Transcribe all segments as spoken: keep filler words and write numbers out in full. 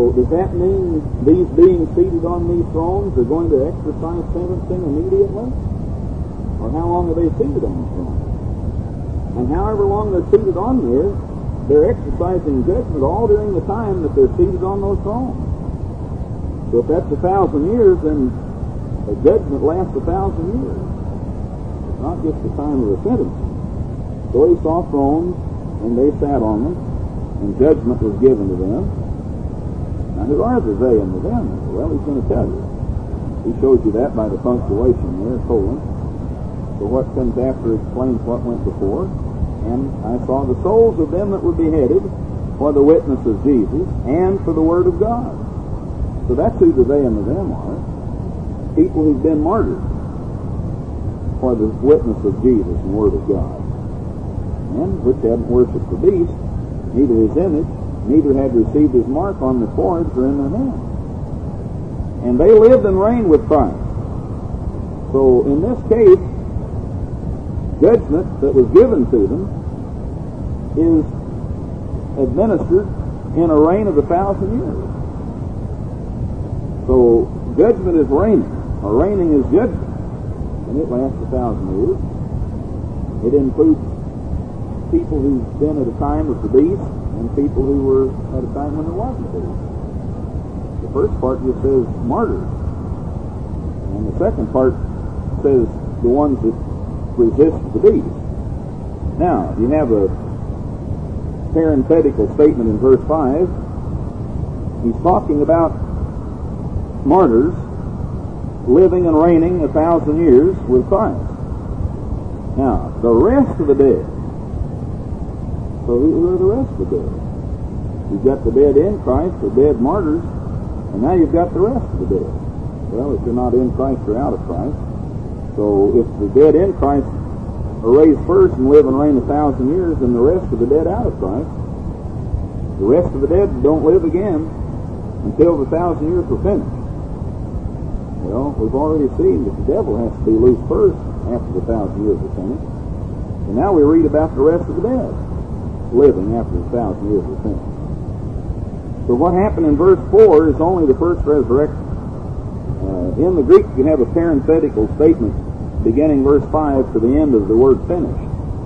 So does that mean these beings seated on these thrones are going to exercise sentencing immediately? Or how long are they seated on the throne? And however long they're seated on there, they're exercising judgment all during the time that they're seated on those thrones. So if that's a thousand years, then the judgment lasts a thousand years. It's not just the time of the sentencing. So he saw thrones, and they sat on them, and judgment was given to them. Now, who are the they and the them? Well, he's going to tell you. He shows you that by the punctuation there, colon. So what comes after explains what went before. And I saw the souls of them that were beheaded for the witness of Jesus and for the word of God. So that's who the they and the them are. People who've been martyred for the witness of Jesus and word of God, and which hadn't worshipped the beast, neither his image, neither had received his mark on their foreheads or in their hands. And they lived and reigned with Christ. So in this case, judgment that was given to them is administered in a reign of a thousand years. So judgment is reigning, or reigning is judgment, and it lasts a thousand years. It includes people who've been at a time of the beast and people who were at a time when there wasn't a beast. The first part just says martyrs, and the second part says the ones that resist the beast. Now, you have a parenthetical statement in verse five. He's talking about martyrs living and reigning a thousand years with Christ. Now, the rest of the dead. So who are the rest of the dead? You've got the dead in Christ, the dead martyrs, and now you've got the rest of the dead. Well, if you're not in Christ, you're out of Christ. So if the dead in Christ are raised first and live and reign a thousand years, then the rest of the dead out of Christ, the rest of the dead don't live again until the thousand years are finished. Well, we've already seen that the devil has to be loosed first after the thousand years are finished. And now we read about the rest of the dead living after the thousand years are finished. So what happened in verse four is only the first resurrection. Uh, in the Greek, you have a parenthetical statement beginning verse five to the end of the word finished.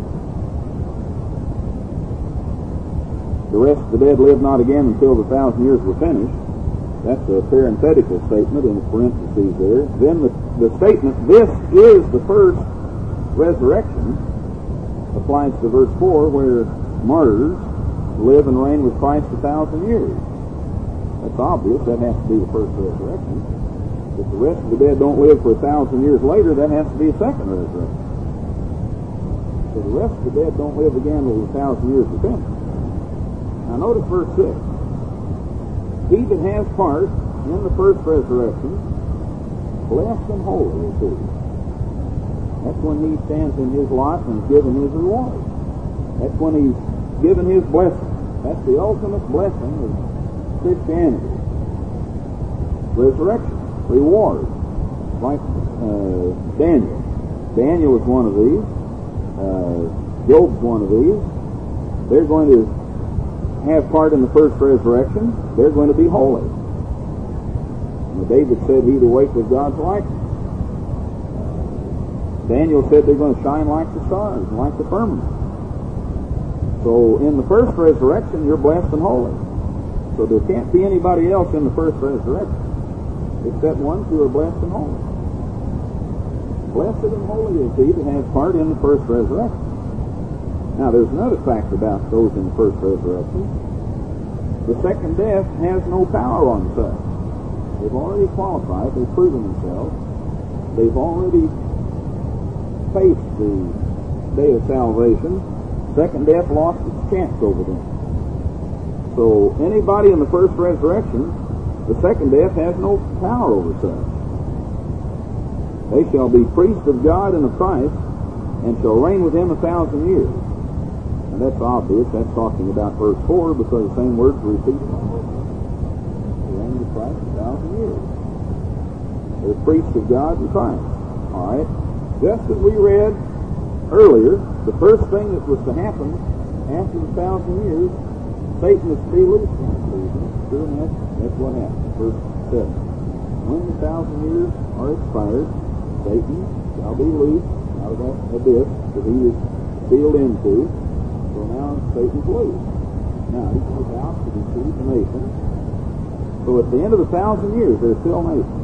The rest of the dead live not again until the thousand years were finished. That's a parenthetical statement in parentheses there. Then the, the statement, this is the first resurrection, applies to verse four, where martyrs live and reign with Christ a thousand years. That's obvious. That has to be the first resurrection. If the rest of the dead don't live for a thousand years later, that has to be a second resurrection. So the rest of the dead don't live again till a thousand years are finished. Now notice verse six. He that has part in the first resurrection, blessed and holy is he. That's when he stands in his lot and is given his reward. That's when he's given his blessing. That's the ultimate blessing of Christianity. Resurrection. Reward, like uh, Daniel. Daniel is one of these. Uh, Job's one of these. They're going to have part in the first resurrection. They're going to be holy. And David said, "He that waketh with God's likeness." Daniel said they're going to shine like the stars and like the firmament. So in the first resurrection, you're blessed and holy. So there can't be anybody else in the first resurrection except ones who are blessed and holy. Blessed and holy is he that has part in the first resurrection. Now there's another fact about those in the first resurrection. The second death has no power on such. They've already qualified, they've proven themselves, they've already faced the day of salvation. Second death lost its chance over them. So anybody in the first resurrection, the second death has no power over such. They shall be priests of God and of Christ, and shall reign with him a thousand years. And that's obvious. That's talking about verse four, because the same words are repeated. Reign with Christ a thousand years. They're priests of God and Christ. All right. Just as we read earlier, the first thing that was to happen after the thousand years, Satan is to be loosed from prison. sure enough, that's what happened. Verse seven. When the thousand years are expired, Satan shall be loosed out of that abyss that he was sealed into. So now Satan's loose. Now he goes out to deceive the nations. So at the end of the thousand years, there's still nations.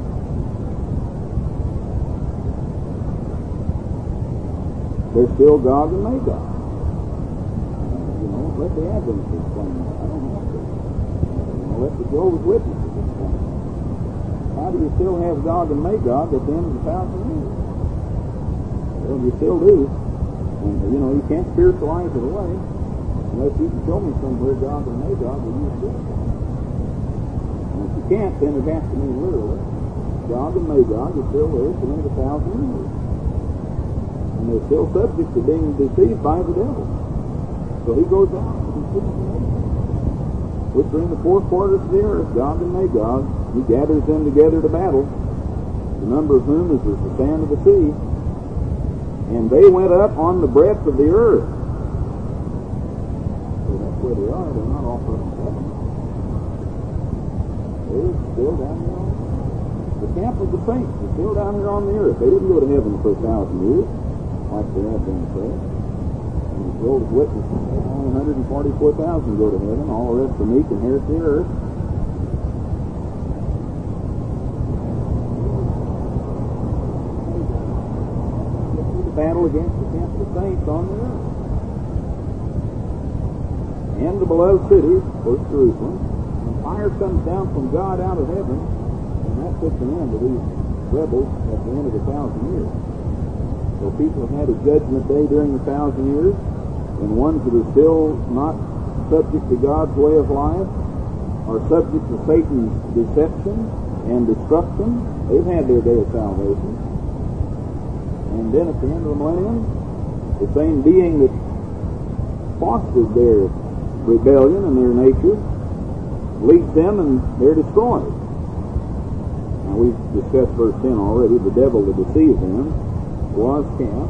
There's still Gog and Magog. You know, let the Adventists explain that. I don't have to. You know, let the Jehovah's Witnesses explain that. How do you still have Gog and Magog at the end of the thousand years? Well, you still do. And, you know, you can't spiritualize it away unless you can show me somewhere Gog and Magog will use this. And if you can't, then it has to mean literally. Gog and Magog are still there at the end of the thousand years. And they're still subject to being deceived by the devil. So he goes out and deceives the nations, which are in the four quarters of the earth, Gog and Magog. He gathers them together to battle, the number of whom is as the sand of the sea. And they went up on the breadth of the earth. So that's where they are. They're not off up in heaven. They're still down here on the camp of the saints. They're still down here on the earth. They didn't go to heaven for a thousand years, like they have been said. And the Jehovah's Witnesses, only one hundred forty-four thousand go to heaven. All the rest are meek and inherit the earth. Battle against the camp of the saints on the earth. And the beloved city, of course, Jerusalem, and fire comes down from God out of heaven, and that puts an end to these rebels at the end of the thousand years. So people have had a judgment day during the thousand years, and ones that are still not subject to God's way of life are subject to Satan's deception and destruction. They've had their day of salvation. And then at the end of the millennium, the same being that fostered their rebellion and their nature leads them and they're destroyed. Now we've discussed verse ten already. The devil that deceived them was cast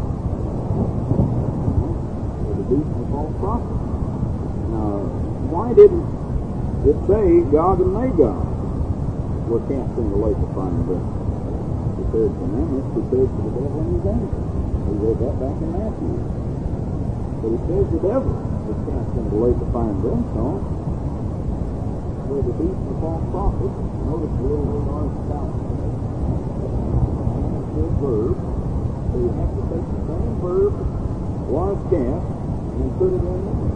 with the beast and the false prophet. Now, why didn't it say Gog and Magog were cast in the lake of fire and brimstone? Prepared for them, it's prepared for the devil and his angels. We read that back in Matthew. But it says the devil was cast into the lake of fire and brimstone, where the beast and the false prophet. Notice the little word on the south. Understood verb. So you have to take the same verb, was cast, and put it in there.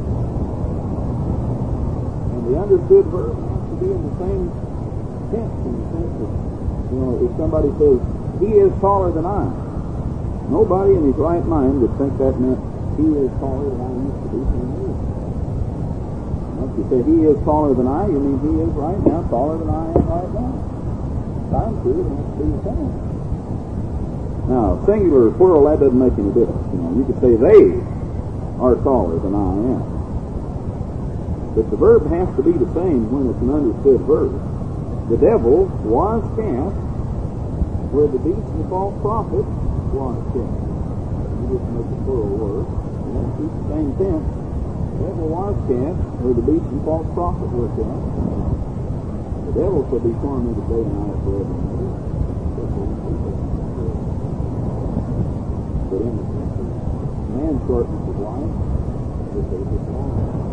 And the understood verb has to be in the same tense, in the sense of, you know, if somebody says, he is taller than I, nobody in his right mind would think that meant he is taller than I used to be ten years ago. If you say he is taller than I, you mean he is right now taller than I am right now. I'm sure it has to be the same. Now, singular or plural, that doesn't make any difference. You know, you could say they are taller than I am. But the verb has to be the same when it's an understood verb. The devil was cast where the beast and the false prophet was cast. You just make a plural word. You know, keep the same tense. The devil was cast where the beast and false prophet were cast. The devil shall be tormented day and night forever and ever. But in the sense of man shortens his life, this is his long.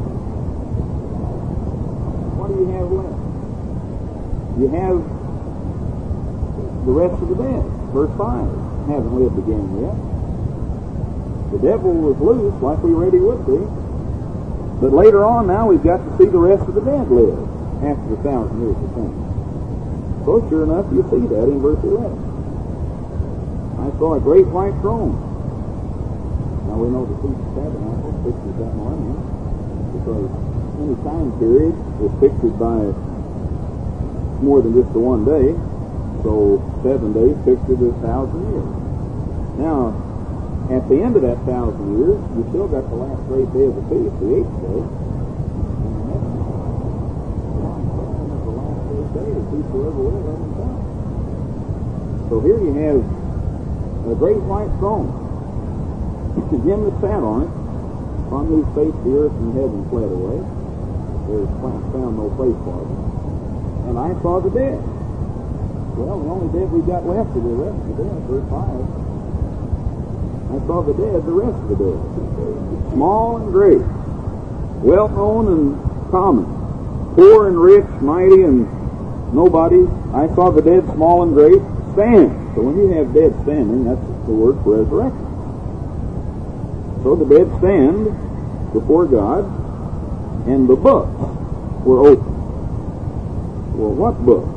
What do you have left? You have the rest of the dead. Verse five. Haven't lived again yet. The devil was loose like we read he would be. But later on now we've got to see the rest of the dead live after the thousand years of sin. So sure enough you see that in verse eleven. I saw a great white throne. Now we know the Feast of Tabernacles pictures that millennium because any time period is pictured by more than just the one day, so seven days pictured as thousand years. Now, at the end of that thousand years, you still got the last great day of the feast, the eighth day. And the next one is the last great day, the feast forever will ever come. So here you have a great white throne, and him that sat on it, on whose face the earth and heaven fled away, There's found no place for them. And I saw the dead. Well, the only dead we've got left are the rest of the dead, verse five. I saw the dead, the rest of the dead. Small and great, well-known and common, poor and rich, mighty and nobody. I saw the dead, small and great, stand. So when you have dead standing, that's the word for resurrection. So the dead stand before God, and the books were open. Well, what books?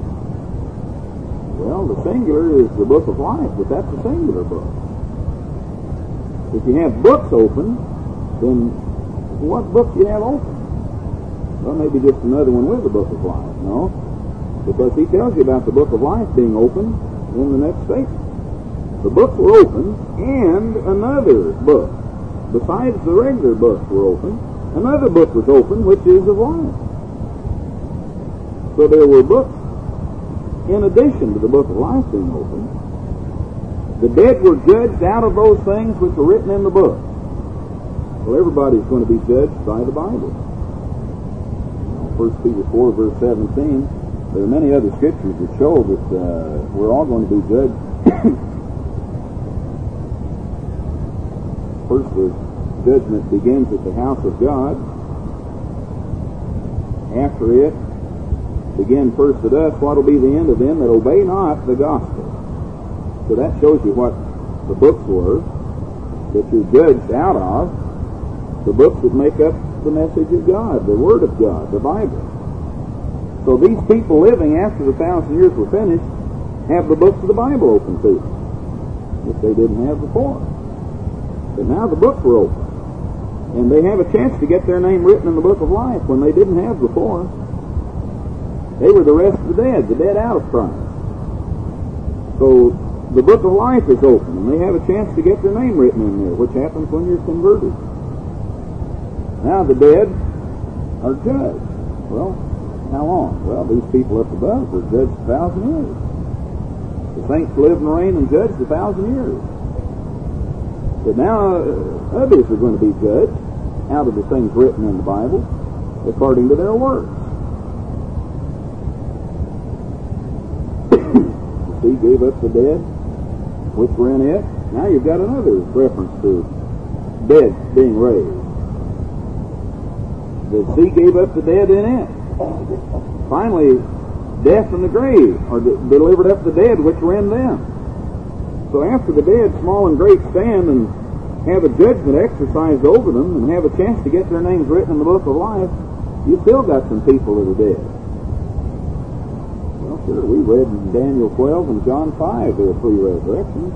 Well, the singular is the book of life, but that's a singular book. If you have books open, then what book do you have open? Well, maybe just another one with the book of life. No, because he tells you about the book of life being open in the next statement. The books were open, and another book, besides the regular books were open, another book was open, which is of life. So there were books in addition to the book of life being open. The dead were judged out of those things which were written in the book. Well, everybody's going to be judged by the Bible. First Peter four, verse seventeen. There are many other scriptures that show that uh, we're all going to be judged. First, the judgment begins at the house of God. After it, begin first at us, what will be the end of them that obey not the gospel. So that shows you what the books were that you're judged out of, the books that make up the message of God, the Word of God, the Bible. So these people living after the thousand years were finished have the books of the Bible open to them, which they didn't have before. But now the books were open, and they have a chance to get their name written in the book of life when they didn't have before. They were the rest of the dead, the dead out of Christ. So the book of life is open, and they have a chance to get their name written in there, which happens when you're converted. Now the dead are judged. Well, how long? Well, these people up above were judged a thousand years. The saints live and reign and judged a thousand years. But now uh, others are going to be judged out of the things written in the Bible according to their works. The sea gave up the dead which were in it. Now you've got another reference to dead being raised. The sea gave up the dead in it. Finally, death and the grave are de- delivered up the dead which were in them. So after the dead, small and great, stand and have a judgment exercised over them and have a chance to get their names written in the book of life, you still got some people that are dead. Well, sure, we read in Daniel twelve and John five there are pre-resurrections.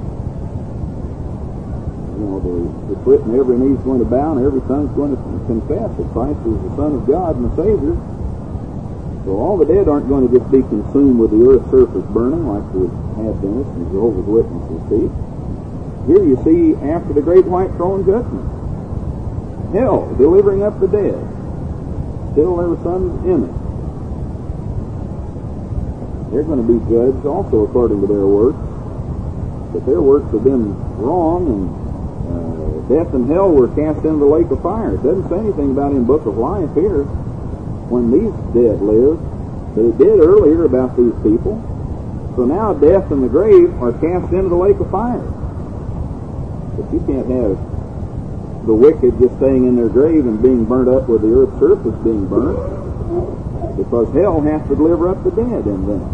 You know, the, it's written every knee's going to bow and every tongue's going to confess that Christ is the Son of God and the Savior. So all the dead aren't going to just be consumed with the earth's surface burning like the Adventists and Jehovah's Witnesses see. Here you see after the great white throne judgment, hell delivering up the dead. Still there were some in it. They're going to be judged also according to their works. But their works have been wrong, and uh, death and hell were cast into the lake of fire. It doesn't say anything about in the book of life here when these dead lived, but it did earlier about these people. So now death and the grave are cast into the lake of fire. But you can't have the wicked just staying in their grave and being burnt up with the earth's surface being burnt, because hell has to deliver up the dead in them.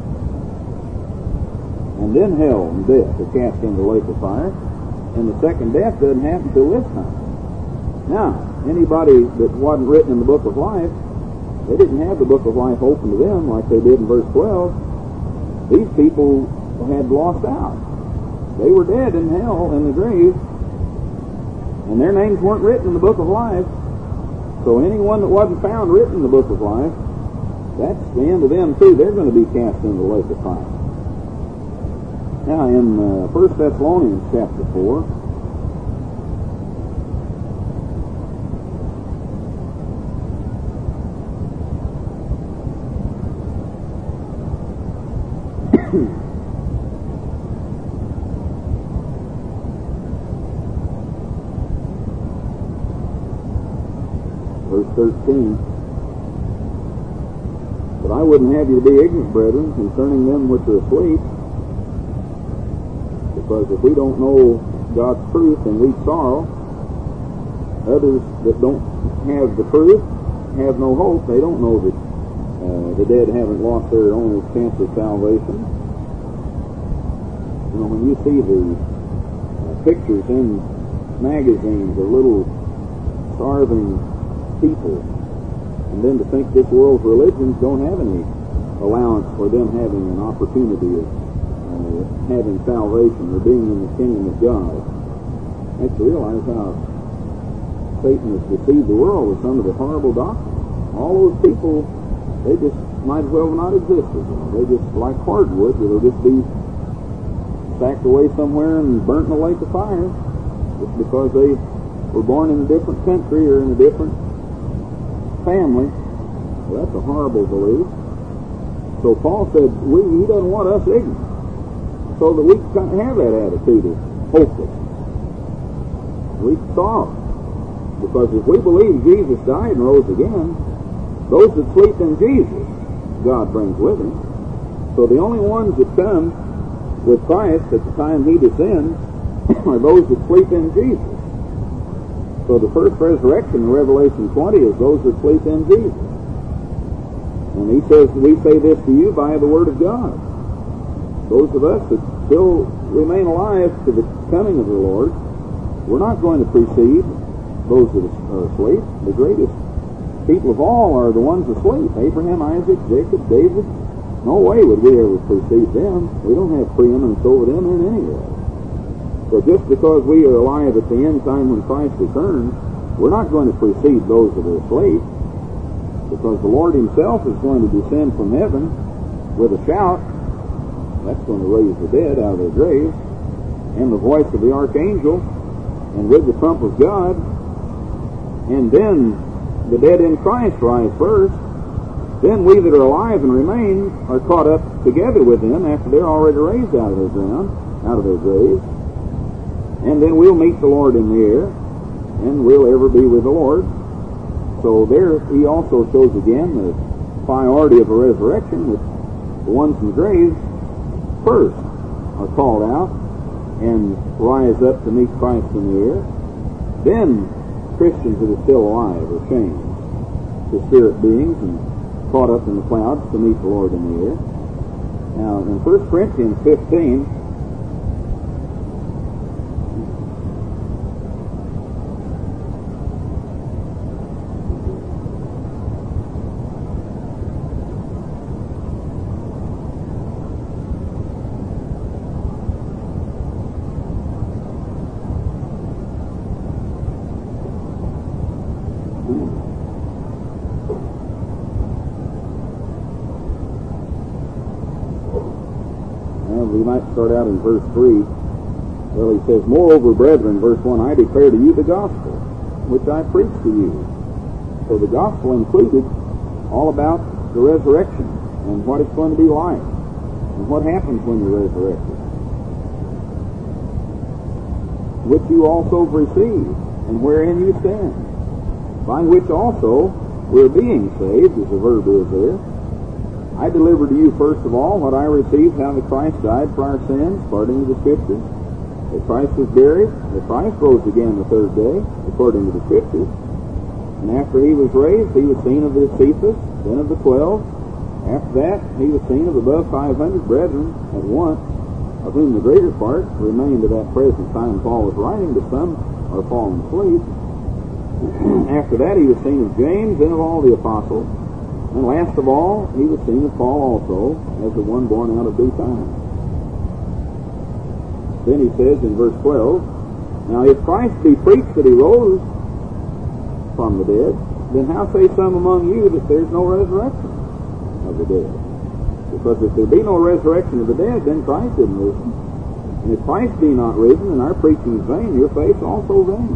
And then hell and death are cast into the lake of fire, and the second death doesn't happen until this time. Now, anybody that wasn't written in the book of life, they didn't have the book of life open to them like they did in verse twelve. These people had lost out. They were dead in hell, in the grave, and their names weren't written in the book of life. So anyone that wasn't found written in the book of life, that's the end of them too. They're going to be cast into the lake of fire. Now in uh, First Thessalonians chapter four, verse thirteen, But I wouldn't have you to be ignorant, brethren, concerning them which are asleep. Because if we don't know God's truth and we sorrow, others that don't have the truth have no hope. They don't know that uh, the dead haven't lost their only chance of salvation. You know, when you see the uh, pictures in magazines of little starving people, and then to think this world's religions don't have any allowance for them having an opportunity of uh, having salvation or being in the kingdom of God, makes you realize how Satan has deceived the world with some of the horrible doctrines. All those people, they just might as well not exist. They just like hardwood. They'll just be stacked away somewhere and burnt in a lake of fire just because they were born in a different country or in a different family. Well, that's a horrible belief. So Paul said, we, he doesn't want us ignorant, so that we can have that attitude of hopelessness. We sorrow. Because if we believe Jesus died and rose again, those that sleep in Jesus, God brings with him. So the only ones that come with Christ at the time he descends are those that sleep in Jesus. So the first resurrection in Revelation twenty is those that sleep in Jesus. And he says, we say this to you by the word of God. Those of us that still remain alive to the coming of the Lord, we're not going to precede those that are asleep. The greatest people of all are the ones asleep. Abraham, Isaac, Jacob, David. No way would we ever precede them. We don't have preeminence over them in any way. So just because we are alive at the end time when Christ returns, we're not going to precede those that are asleep, because the Lord himself is going to descend from heaven with a shout. That's going to raise the dead out of their graves, and the voice of the archangel, and with the trump of God. And then the dead in Christ rise first. Then we that are alive and remain are caught up together with them after they're already raised out of their ground, out of their graves. And then we'll meet the Lord in the air, and we'll ever be with the Lord. So there he also shows again the priority of a resurrection, that the ones in the graves first are called out and rise up to meet Christ in the air. Then Christians that are still alive are changed to spirit beings and caught up in the clouds to meet the Lord in the air. Now in First Corinthians fifteen, we might start out in verse three. Well, he says, moreover, brethren, verse one, I declare to you the gospel, which I preach to you. So the gospel included all about the resurrection and what it's going to be like and what happens when you're resurrected, which you also receive and wherein you stand, by which also we're being saved, as the verb is there. I delivered to you first of all what I received, how that Christ died for our sins, according to the Scriptures, that Christ was buried, that Christ rose again the third day, according to the Scriptures. And after he was raised, he was seen of the Cephas, then of the twelve. After that, he was seen of above five hundred brethren at once, of whom the greater part remained to that present time Paul was writing, but some are fallen asleep. After that, he was seen of James, and of all the apostles. And last of all, he was seen of Paul also, as the one born out of due time. Then he says in verse twelve, now if Christ be preached that he rose from the dead, then how say some among you that there's no resurrection of the dead? Because if there be no resurrection of the dead, then Christ isn't risen. And if Christ be not risen, then our preaching is vain, your faith also vain.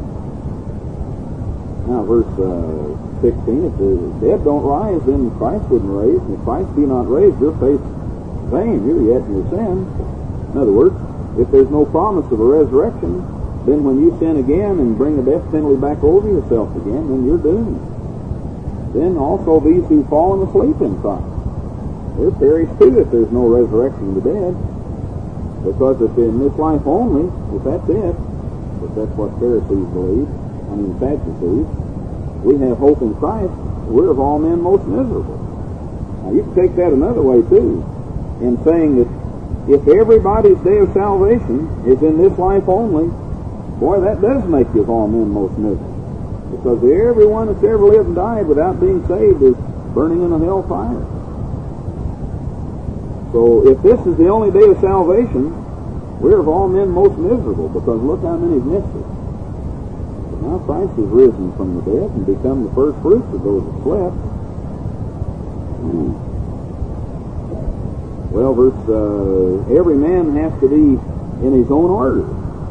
Now verse uh, sixteen, if the dead don't rise, then Christ wouldn't raise. And if Christ be not raised, your faith is vain, you're yet in your sin. In other words, if there's no promise of a resurrection, then when you sin again and bring the death penalty back over yourself again, then you're doomed. then also these who've fallen asleep in Christ. They're perished too if there's no resurrection of the dead. Because if in this life only, if that's it, if that's what Pharisees believe, I mean Sadducees, we have hope in Christ, we're of all men most miserable. Now you can take that another way too, in saying that if everybody's day of salvation is in this life only, boy, that does make you of all men most miserable. Because everyone that's ever lived and died without being saved is burning in a hell fire. So if this is the only day of salvation, we're of all men most miserable, because look how many have missed it. But now Christ is risen from the dead and become the first fruits of those that slept. Hmm. Well, verse, uh, every man has to be in his own order.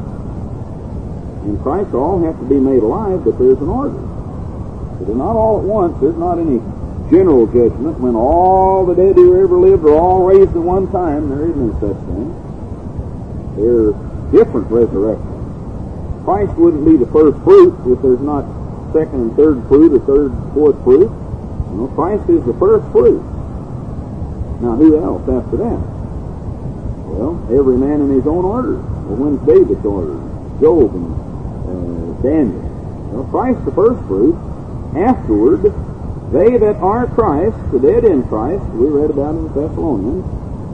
In Christ all have to be made alive, but there's an order. So they're not all at once. There's not any general judgment when all the dead who ever lived are all raised at one time. There is no such thing. They're different resurrections. Christ wouldn't be the first fruit if there's not second and third fruit or third, fourth fruit. You know, Christ is the first fruit. Now, who else after that? Well, every man in his own order. Well, when's David's order? Job and uh, Daniel. Well, Christ the first fruit. Afterward, they that are Christ, the dead in Christ, we read about in the Thessalonians.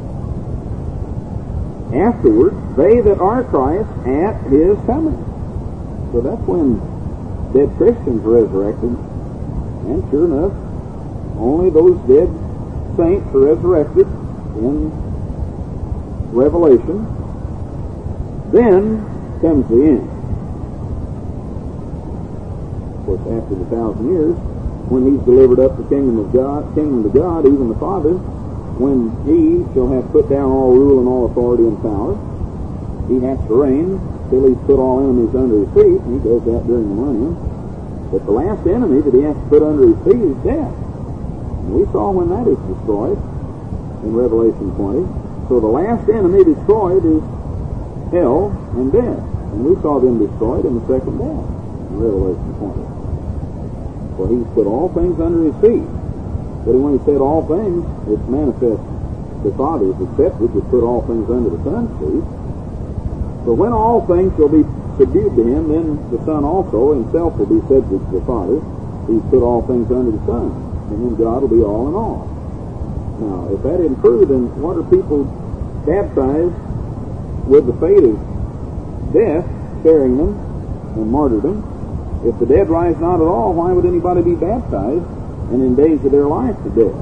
Afterward, they that are Christ at his coming. So that's when dead Christians are resurrected. And sure enough, only those dead saints are resurrected in Revelation. Then comes the end. Of course, after the thousand years, when he's delivered up the kingdom of God, kingdom to God, even the Father, when he shall have put down all rule and all authority and power, he has to reign till he's put all enemies under his feet, and he does that during the millennium. But the last enemy that he has to put under his feet is death. And we saw when that is destroyed in Revelation twenty. So the last enemy destroyed is hell and death. And we saw them destroyed in the second death in Revelation twenty. For he's put all things under his feet. But when he said all things, it's manifest the Father is accepted to put all things under the Son's feet. So when all things shall be subdued to him, then the Son also himself will be subject to the Father. He's put all things under the Son. And then God will be all in all. Now, if that isn't true, then what are people baptized with the fate of death carrying them and martyrdom? If the dead rise not at all, why would anybody be baptized and in days of their life to death?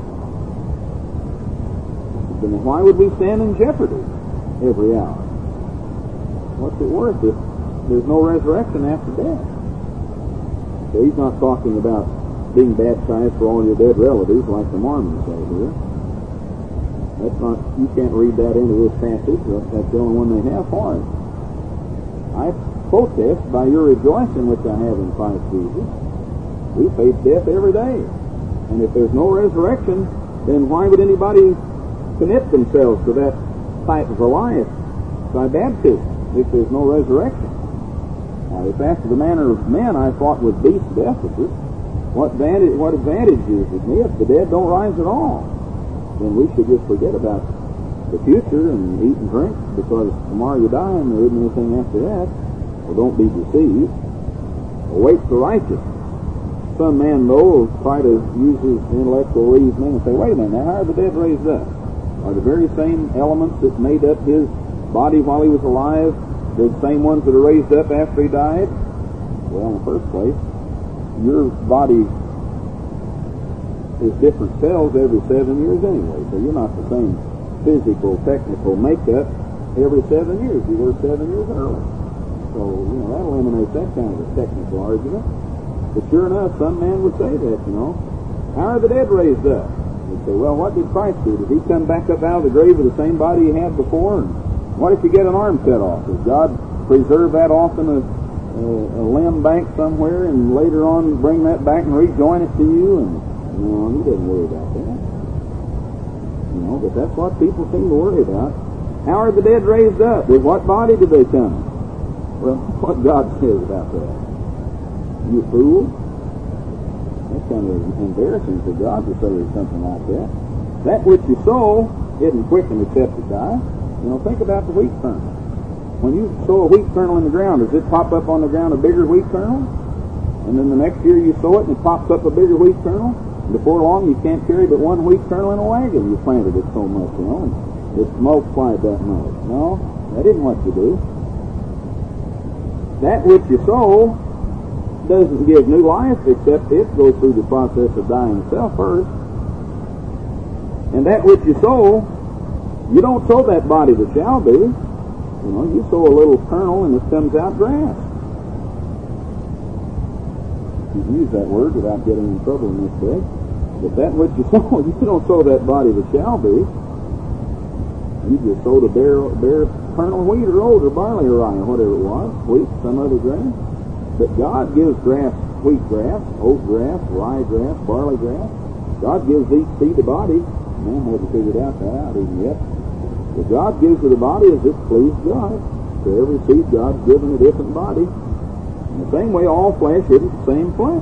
Then why would we stand in jeopardy every hour? What's it worth if there's no resurrection after death? So he's not talking about being baptized for all your dead relatives like the Mormons say here. That's not, you can't read that into this passage. That's the only one they have for it. I protest by your rejoicing which I have in Christ Jesus. We face death every day. And if there's no resurrection, then why would anybody commit themselves to that type of a life by baptism if there's no resurrection? Now, if after the manner of men I fought with beasts of Ephesus, what advantage, what advantage is it me if the dead don't rise at all? Then we should just forget about the future and eat and drink, because tomorrow you die and there isn't anything after that. Well, don't be deceived. Await for righteousness. Some man, though, will try to use his intellectual reasoning and say, wait a minute, now how are the dead raised up? Are the very same elements that made up his body while he was alive the same ones that are raised up after he died? Well, in the first place, your body is different cells every seven years anyway, so you're not the same physical, technical makeup every seven years. You were seven years early. So, you know, that eliminates that kind of a technical argument. But sure enough, some man would say that, you know. How are the dead raised up? You'd say, well, what did Christ do? Did he come back up out of the grave with the same body he had before? And what if you get an arm cut off? Does God preserve that off in a, a, a limb bank somewhere and later on bring that back and rejoin it to you? And, you know, he doesn't worry about that. You know, but that's what people seem to worry about. How are the dead raised up? With what body did they come? Well, what God says about that. You fool. That's kind of embarrassing for God to say something like that. That which you sow isn't quickened except to die. You know, think about the wheat kernel. When you sow a wheat kernel in the ground, does it pop up on the ground a bigger wheat kernel? And then the next year you sow it and it pops up a bigger wheat kernel? And before long you can't carry but one wheat kernel in a wagon. You planted it so much, you know, and it's multiplied that much. No, that isn't what you do. That which you sow doesn't give new life except it goes through the process of dying itself first. And that which you sow, you don't sow that body that shall be. You know, you sow a little kernel and it comes out grass. You can use that word without getting in trouble in this day. But that which you sow, you don't sow that body that shall be. You just sowed a bare, bare kernel of wheat or oat or barley or rye or whatever it was, wheat, some other grass. But God gives grass, wheat grass, oat grass, rye grass, barley grass. God gives each seed a body. Man hasn't figured out that out even yet. But God gives it a body as it pleased God. To every seed, God's given a different body. In the same way, all flesh isn't the same flesh.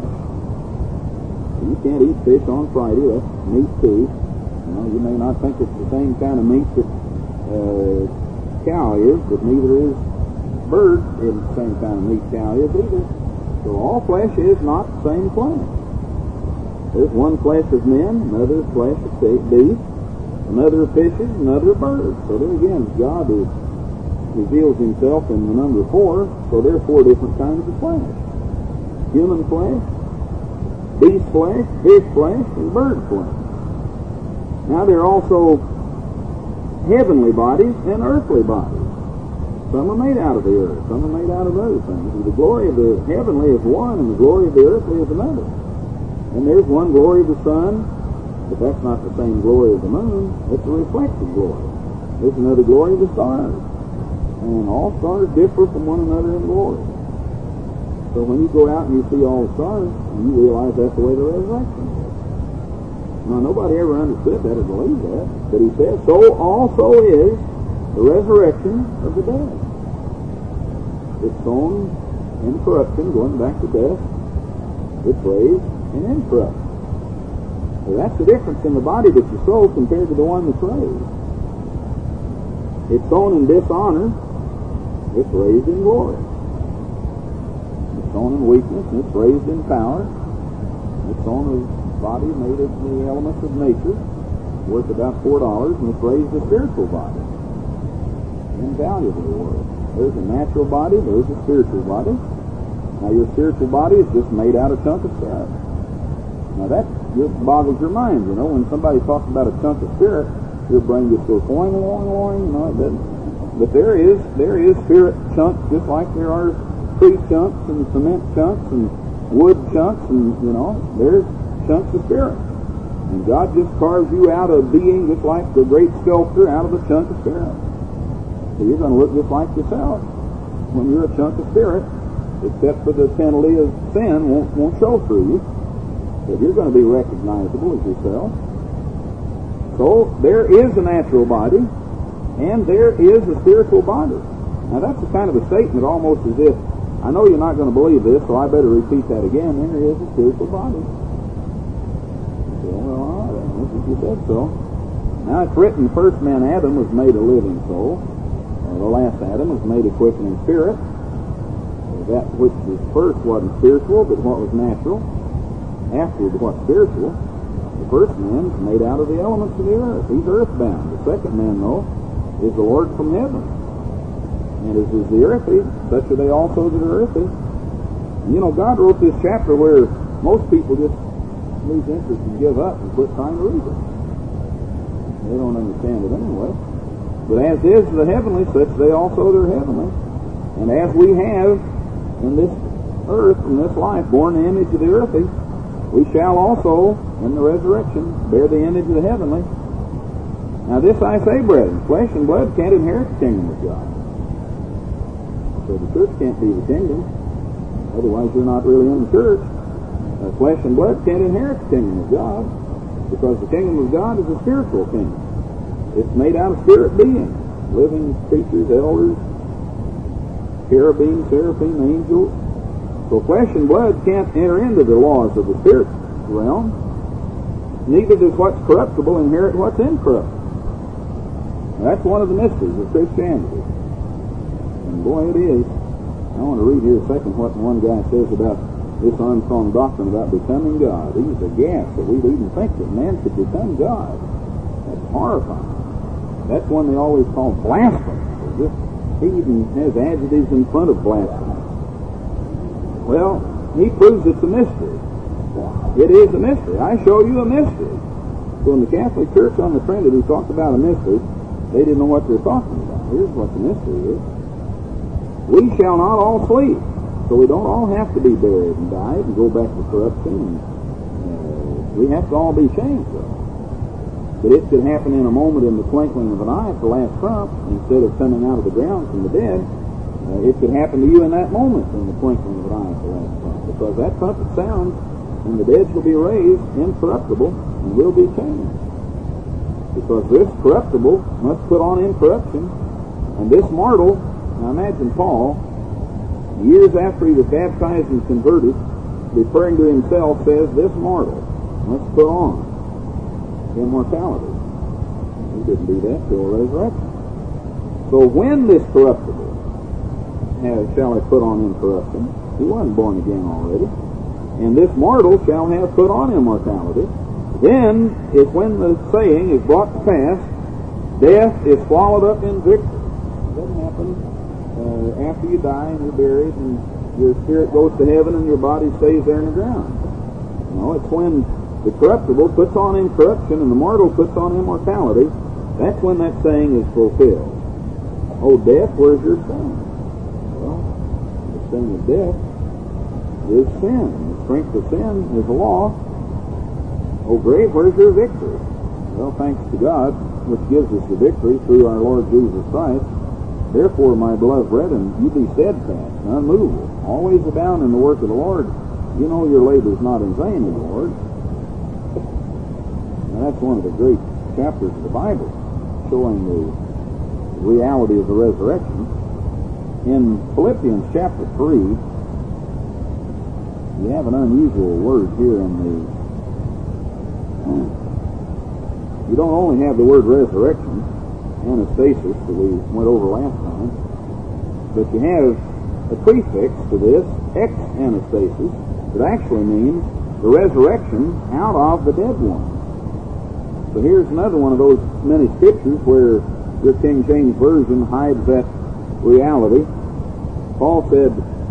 You can't eat fish on Friday. That's meat too. You know, you may not think it's the same kind of meat that uh, cow is, but neither is bird isn't the same kind of meat cow is either. So all flesh is not the same flesh. There's one flesh of men, another flesh of beasts, another of fishes, another of birds. So there again, God is, reveals himself in the number four, so there are four different kinds of flesh. Human flesh, beast flesh, fish flesh, and bird flesh. Now there are also heavenly bodies and earthly bodies. Some are made out of the earth, some are made out of other things. And the glory of the heavenly is one, and the glory of the earthly is another. And there's one glory of the sun, but that's not the same glory of the moon. It's a reflected glory. There's another glory of the stars. And all stars differ from one another in glory. So when you go out and you see all the stars, you realize that's the way the resurrection is. Now, nobody ever understood that or believed that. But he says, so also is the resurrection of the dead. It's sown in corruption, going back to death. It's raised in incorruption. So that's the difference in the body that you sow compared to the one that's raised. It's sown in dishonor. It's raised in glory. It's sown in weakness, and it's raised in power. It's sown a body made of the elements of nature, worth about four dollars, and it's raised a spiritual body. Invaluable world. There's a natural body, there's a spiritual body. Now your spiritual body is just made out of a chunk of spirit. Now that just boggles your mind, you know. When somebody talks about a chunk of spirit, your brain just goes boing, boing, boing, you know, it doesn't. But there is there is spirit chunks, just like there are tree chunks and cement chunks and wood chunks, and you know, there's chunks of spirit. And God just carves you out of being just like the great sculptor out of a chunk of spirit. So you're going to look just like yourself when you're a chunk of spirit, except for the penalty of sin won't won't show through you. But you're going to be recognizable as yourself. So there is a natural body, and there is a spiritual body. Now that's a kind of a statement almost as if, I know you're not going to believe this, so I better repeat that again. There is a spiritual body. You say, well, all right, I don't think you said so. Now it's written, the first man Adam was made a living soul. Uh, the last Adam was made a quickening spirit. Uh, that which was first wasn't spiritual, but what was natural. Afterward, what's spiritual. The first man is made out of the elements of the earth. He's earthbound. The second man, though, is the Lord from heaven. And as is the earthy, such are they also that are earthy. And you know, God wrote this chapter where most people just lose interest and give up and quit trying to read it. They don't understand it anyway. But as is the heavenly, such they also that are heavenly. And as we have in this earth, in this life, borne the image of the earthy, we shall also, in the resurrection, bear the image of the heavenly. Now this I say, brethren, flesh and blood can't inherit the kingdom of God. So the church can't be the kingdom. Otherwise you're not really in the church. Uh, flesh and blood can't inherit the kingdom of God, because the kingdom of God is a spiritual kingdom. It's made out of spirit beings, living creatures, elders, cherubim, seraphim, angels. So flesh and blood can't enter into the laws of the spirit realm, neither does what's corruptible inherit what's incorruptible. Now, that's one of the mysteries of Christianity. And boy, it is. I want to read here a second what one guy says about this Armstrong doctrine about becoming God. He's aghast that we'd even think that man could become God. That's horrifying. That's one they always call blasphemy. He even has adjectives in front of blasphemy. Well, he proves it's a mystery. It is a mystery. I show you a mystery. So in the Catholic Church on the Trinity talked about a mystery, they didn't know what they're talking about. Here's what the mystery is. We shall not all sleep. So we don't all have to be buried and died and go back to corruption. And, uh, we have to all be changed, though. But it could happen in a moment, in the twinkling of an eye, at the last trump. Instead of coming out of the ground from the dead, uh, it could happen to you in that moment, in the twinkling of an eye, at the last trump. Because that trumpet sounds, and the dead shall be raised incorruptible and will be changed. Because this corruptible must put on incorruption, and this mortal. Now imagine Paul, years after he was baptized and converted, referring to himself, says, this mortal must put on immortality. He didn't do that till resurrection. So when this corruptible has, shall have put on incorruption, he wasn't born again already, and this mortal shall have put on immortality, then is when the saying is brought to pass, death is swallowed up in victory. It doesn't happen uh, after you die and you're buried and your spirit goes to heaven and your body stays there in the ground. No, it's when the corruptible puts on incorruption and the mortal puts on immortality. That's when that saying is fulfilled. Oh, death, where's your sting? Well, the sting of death is sin. The strength of sin is the law. Oh, grave, where's your victory? Well, thanks to God, which gives us the victory through our Lord Jesus Christ. Therefore, my beloved brethren, you be steadfast and unmovable, always abound in the work of the Lord. You know your labor is not in vain in the Lord. Now, that's one of the great chapters of the Bible, showing the reality of the resurrection. In Philippians chapter three, you have an unusual word here in the... You don't only have the word resurrection, anastasis, that we went over last time, but you have a prefix to this, ex-anastasis, that actually means the resurrection out of the dead one. So here's another one of those many scriptures where your King James Version hides that reality. Paul said,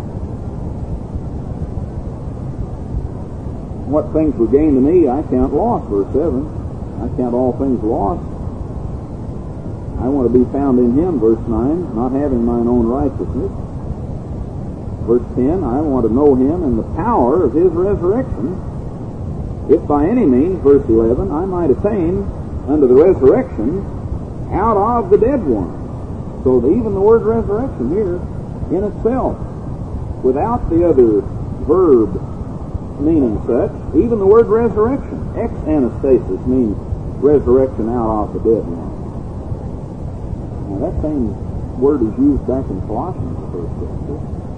what things were gained to me, I count loss, verse seven. I count all things lost. I want to be found in him, verse nine, not having mine own righteousness. Verse ten, I want to know him and the power of his resurrection, if by any means, verse eleven, I might attain unto the resurrection out of the dead one. So the, even the word resurrection here in itself, without the other verb meaning such, even the word resurrection, ex-anastasis, means resurrection out of the dead one. Now that same word is used back in Colossians, the first chapter.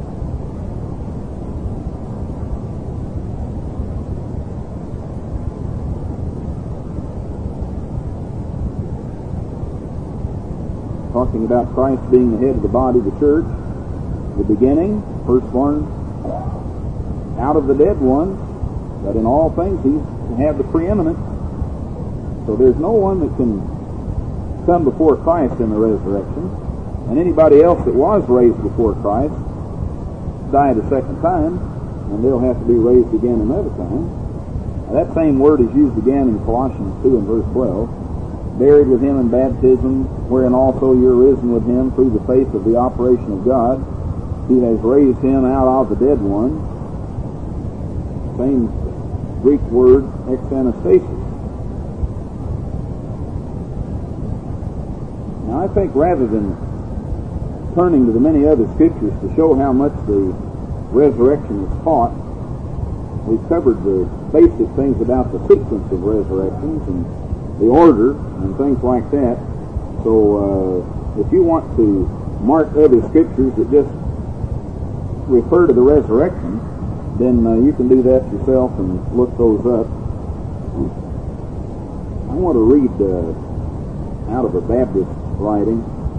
Talking about Christ being the head of the body of the church, the beginning, firstborn out of the dead one, that in all things he's to have the preeminence. So there's no one that can come before Christ in the resurrection, and anybody else that was raised before Christ died a second time, and they'll have to be raised again another time. Now, that same word is used again in Colossians two and verse twelve. Buried with him in baptism, wherein also you're risen with him through the faith of the operation of God. He has raised him out of the dead one. Same Greek word, ex-anastasis. Now I think rather than turning to the many other scriptures to show how much the resurrection is taught, we've covered the basic things about the sequence of resurrections and the order and things like that. So uh, if you want to mark other scriptures that just refer to the resurrection, then uh, you can do that yourself and look those up. I want to read uh, out of a Baptist writing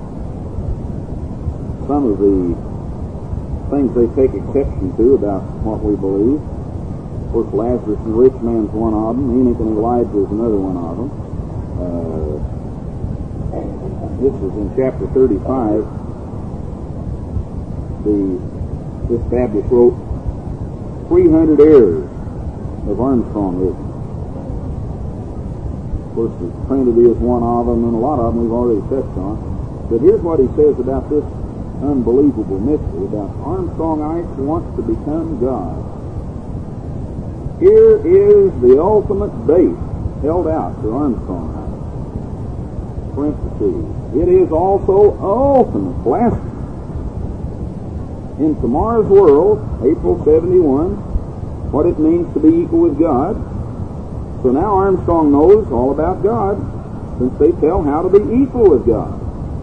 some of the things they take exception to about what we believe. Of course, Lazarus and the rich man's one of them. Enoch and Elijah is another one of them. Uh, this is in chapter thirty-five. The this Baptist wrote three hundred errors of Armstrongism. Of course, the Trinity is one of them, and a lot of them we've already touched on. But here's what he says about this unbelievable mystery about Armstrongites wants to become God. Here is the ultimate bait held out to Armstrongites. Parentheses. It is also ultimate blasphemy. In Tomorrow's World, April seventy-one, what it means to be equal with God. So now Armstrong knows all about God, since they tell how to be equal with God.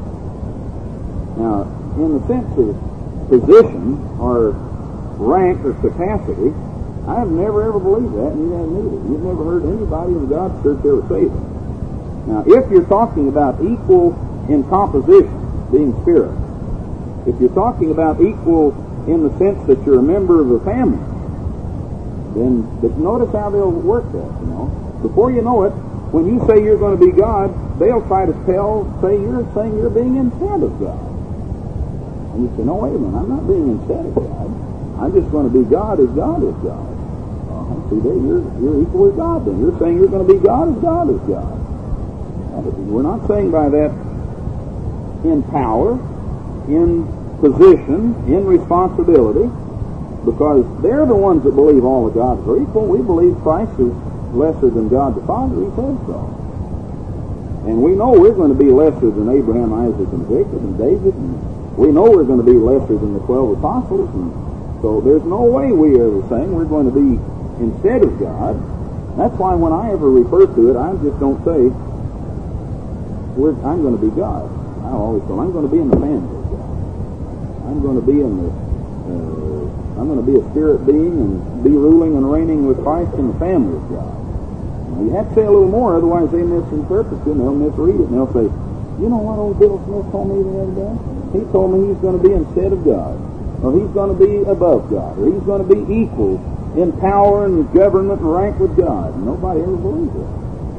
Now, in the sense of position or rank or capacity, I have never ever believed that, and you haven't either. You've never heard anybody in God's church ever say that. Now, if you're talking about equal in composition, being spirit, if you're talking about equal in the sense that you're a member of a family, then but notice how they'll work that, you know. Before you know it, when you say you're going to be God, they'll try to tell, say you're saying you're being instead of God. And you say, no, wait a minute, I'm not being instead of God. I'm just going to be God as God is God. Uh, see, there, you're, you're equal with God then. You're saying you're going to be God as God is God. We're not saying by that in power, in position, in responsibility, because they're the ones that believe all the gods are equal. We believe Christ is lesser than God the Father. He says so. And we know we're going to be lesser than Abraham, Isaac, and Jacob, and David, and we know we're going to be lesser than the twelve apostles, and so there's no way we are saying we're going to be instead of God. That's why when I ever refer to it, I just don't say, we're, I'm going to be God. I always say, I'm going to be in the family of God. I'm going to be in the, uh, I'm going to be a spirit being and be ruling and reigning with Christ in the family of God. Now, you have to say a little more, otherwise they misinterpret it and they'll misread it, and they'll say, you know what old Bill Smith told me the other day? He told me he's going to be instead of God, or he's going to be above God, or he's going to be equal in power and government and rank with God. Nobody ever believes it.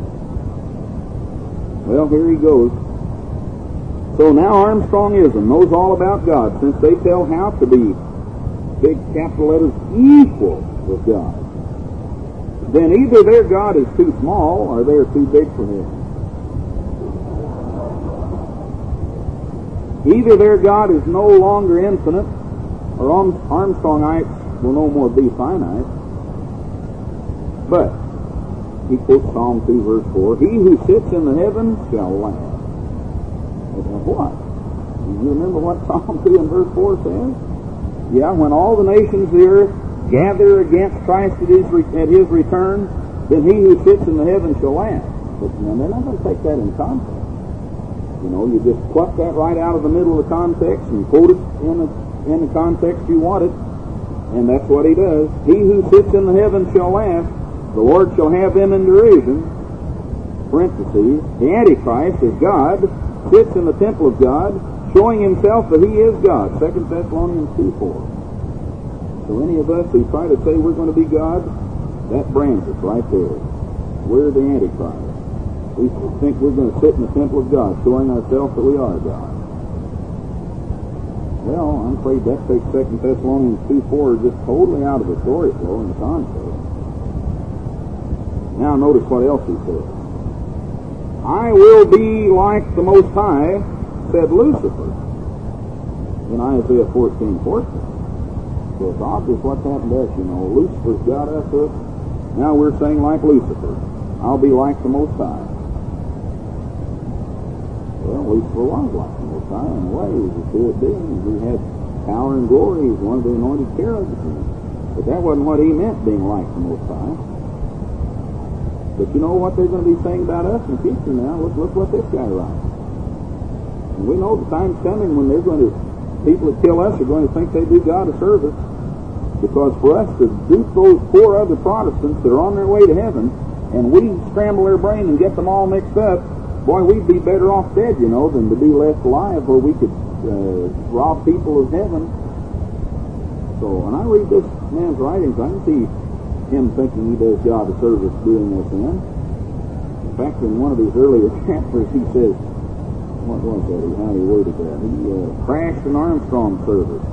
Well, here he goes. So now Armstrongism knows all about God, since they tell how to be, big capital letters, equal with God. Then either their God is too small or they're too big for him. Either their God is no longer infinite, or Armstrongites will no more be finite. But, he quotes Psalm two, verse four, he who sits in the heavens shall laugh. What? You remember what Psalm two and verse four says? Yeah, when all the nations of the earth gather against Christ at his, re- at his return, then he who sits in the heavens shall laugh. But you know, they're not going to take that in context. You know, you just pluck that right out of the middle of the context and quote it in the, in the context you want it, and that's what he does. He who sits in the heavens shall laugh, the Lord shall have them in derision. Parentheses, the Antichrist is God, sits in the temple of God, showing himself that he is God. Second Thessalonians two four. So any of us who try to say we're going to be God, that brands us right there. We're the Antichrist. We think we're going to sit in the temple of God, showing ourselves that we are God. Well, I'm afraid that takes Second Thessalonians two four just totally out of the story flow in the context. Now notice what else he says. I will be like the Most High, said Lucifer, in Isaiah fourteen fourteen. So it's obvious what's happened to us, you know. Lucifer's got us up. Now we're saying like Lucifer, I'll be like the Most High. Well, Lucifer was like the Most High in a way. He was a spirit being. He had power and glory. He was one of the anointed cherubs. But that wasn't what he meant, being like the Most High. But you know what they're going to be saying about us in the future now? Look, look what this guy writes. And we know the time's coming when they're going to, people that kill us are going to think they do God a service. Because for us to dupe those poor other Protestants that are on their way to heaven, and we scramble their brain and get them all mixed up, boy, we'd be better off dead, you know, than to be left alive where we could uh, rob people of heaven. So when I read this man's writings, I can see him thinking he does God a service doing this in. In fact, in one of his earlier chapters, he says, what was that? How he worded that? He uh, crashed an Armstrong service.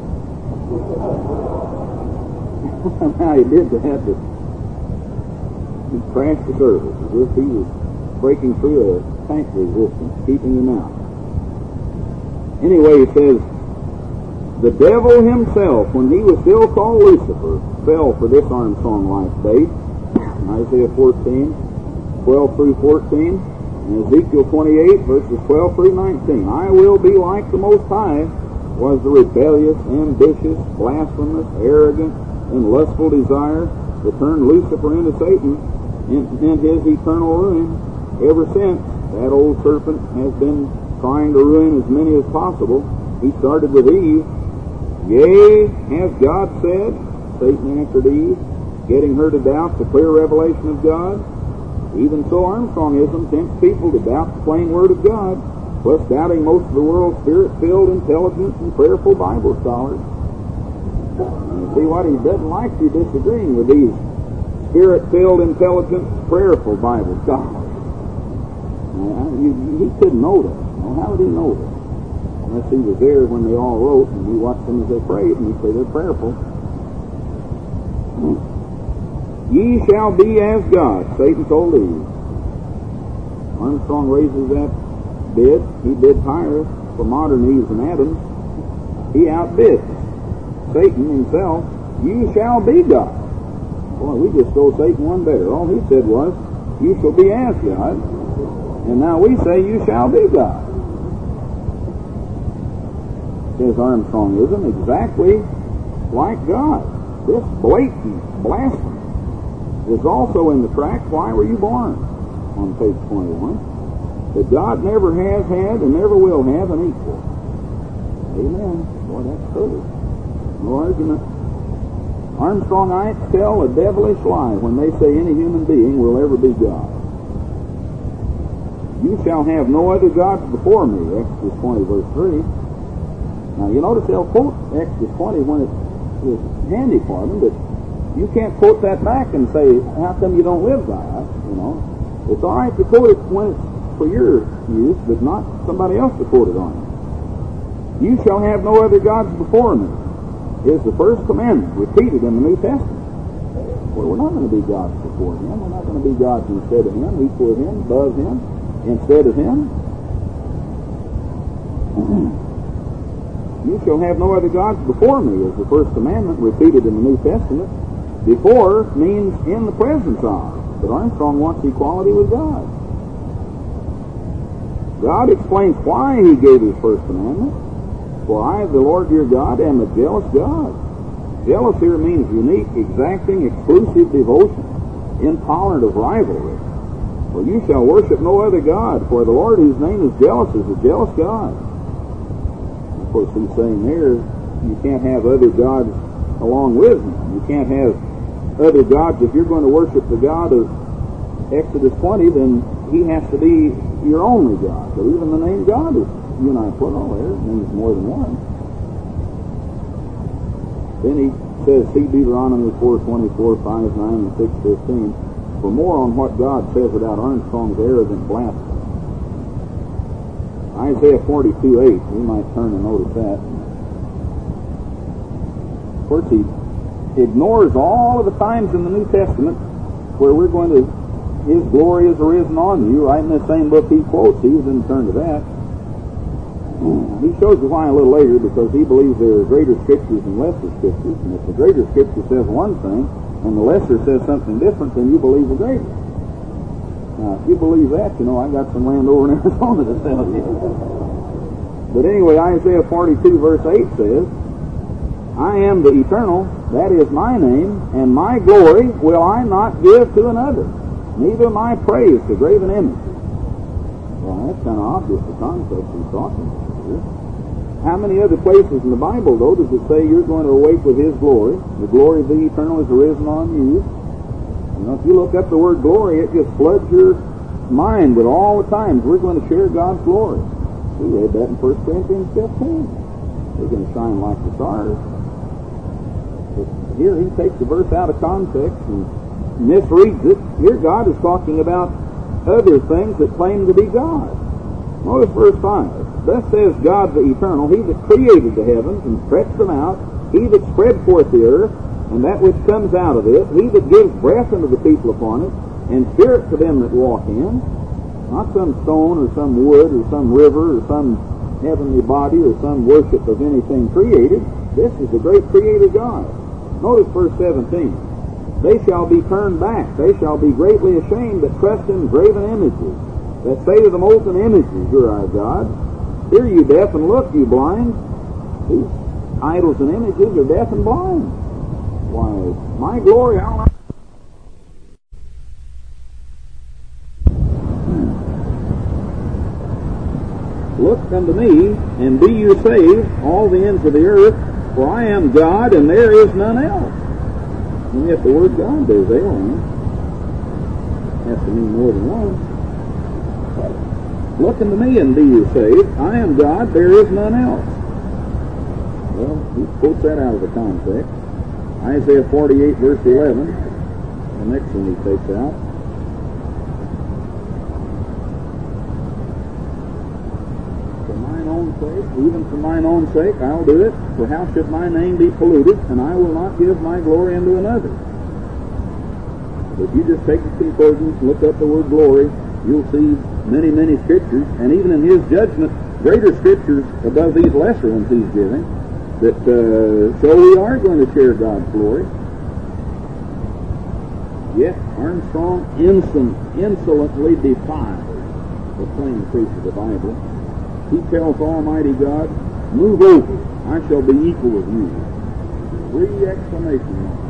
Now he did that, but he crashed the service as if he was breaking through a tank resistance, keeping him out. Anyway, he says, the devil himself, when he was still called Lucifer, fell for this Armstrong-like bait. Isaiah fourteen, twelve through fourteen, and Ezekiel twenty-eight, verses twelve through nineteen. I will be like the Most High, was the rebellious, ambitious, blasphemous, arrogant, and lustful desire that turned Lucifer into Satan and, and his eternal ruin. Ever since, that old serpent has been trying to ruin as many as possible. He started with Eve. Yea, has God said, Satan answered Eve, getting her to doubt the clear revelation of God. Even so, Armstrongism tempts people to doubt the plain word of God, plus doubting most of the world's spirit-filled, intelligent, and prayerful Bible scholars. And see what he doesn't like you disagreeing with these spirit-filled, intelligent, prayerful Bible scholars. Now, you, he couldn't know that. Well, how would he know that? Unless he was there when they all wrote, and he watched them as they prayed, and he'd say they're prayerful. Ye shall be as God, Satan told Eve. Armstrong raises that bid. He bid higher for modern Eves and Adams. He outbid Satan himself. You shall be God. Boy, we just throw Satan one better. All he said was, you shall be as God. And now we say, you shall be God. Says Armstrongism, exactly like God. This blatant blasphemy is also in the tract, Why Were You Born? On page twenty-one. That God never has had and never will have an equal. Amen. Boy, that's true. No argument. Armstrongites tell a devilish lie when they say any human being will ever be God. You shall have no other gods before me, Exodus twenty, verse three. Now, you notice they'll quote Exodus twenty when it is handy for them, but you can't quote that back and say, how come you don't live by it? You know, it's all right to quote it when it's for your use, but not somebody else to quote it on. You shall have no other gods before me is the first commandment repeated in the New Testament. Well, we're not going to be gods before him. We're not going to be gods instead of him, equal to him, above him, instead of him. You shall have no other gods before me is the first commandment repeated in the New Testament. Before means in the presence of. But Armstrong wants equality with God. God explains why he gave his first commandment. For I, the Lord your God, am a jealous God. Jealous here means unique, exacting, exclusive devotion, intolerant of rivalry. For you shall worship no other God, for the Lord whose name is jealous is a jealous God. Of course, he's saying there, you can't have other gods along with him. You can't have other gods. If you're going to worship the God of Exodus twenty, then he has to be your only God. But even the name God is unique plural there. It means more than one. Then he says, see Deuteronomy four twenty-four, five, nine, and six fifteen for more on what God says about Armstrong's arrogant blasphemy. Isaiah forty-two, eight. We might turn and notice that. Of course, he ignores all of the times in the New Testament where we're going to, his glory is arisen on you, right in the same book he quotes. He didn't turn to that. He shows you why a little later, because he believes there are greater scriptures and lesser scriptures, and if the greater scripture says one thing and the lesser says something different, then you believe the greater. Now, if you believe that, you know, I got some land over in Arizona to sell you. But anyway, Isaiah forty-two, verse eight says, I am the eternal, that is my name, and my glory will I not give to another, neither my praise to graven images. Well, that's kind of obvious, the context he's talking about here. How many other places in the Bible, though, does it say you're going to awake with His glory? The glory of the eternal is arisen on you. You know, if you look up the word glory, it just floods your mind with all the times we're going to share God's glory. We read that in First Corinthians fifteen. We're going to shine like the stars. But here he takes the verse out of context and misreads it. Here God is talking about other things that claim to be God. Notice verse five. Thus says God the eternal, He that created the heavens and stretched them out, He that spread forth the earth, and that which comes out of it, He that gives breath unto the people upon it, and spirit to them that walk in. Not some stone or some wood or some river or some heavenly body or some worship of anything created. This is the great Creator God. Notice verse seventeen. They shall be turned back. They shall be greatly ashamed that trust in graven images, that say to the molten images, You're our God. Hear you deaf and look, you blind. These idols and images are deaf and blind. Why, my glory, I'll not. Look unto me, and be you saved, all the ends of the earth, for I am God, and there is none else. And yet the word God there's alien. Has to mean more than one. Look unto me and be you saved. I am God, there is none else. Well, he quotes that out of the context. Isaiah forty-eight, verse eleven. The next one he takes out. For mine own sake, even for mine own sake, I'll do it. For how should my name be polluted? And I will not give my glory unto another. If you just take the concordance and look up the word glory, you'll see many, many scriptures, and even in His judgment, greater scriptures above these lesser ones He's giving, that uh, show we are going to share God's glory. Yet Armstrong insolent, insolently defies the plain truth of the Bible. He tells Almighty God, Move over, I shall be equal with you. Three exclamation marks.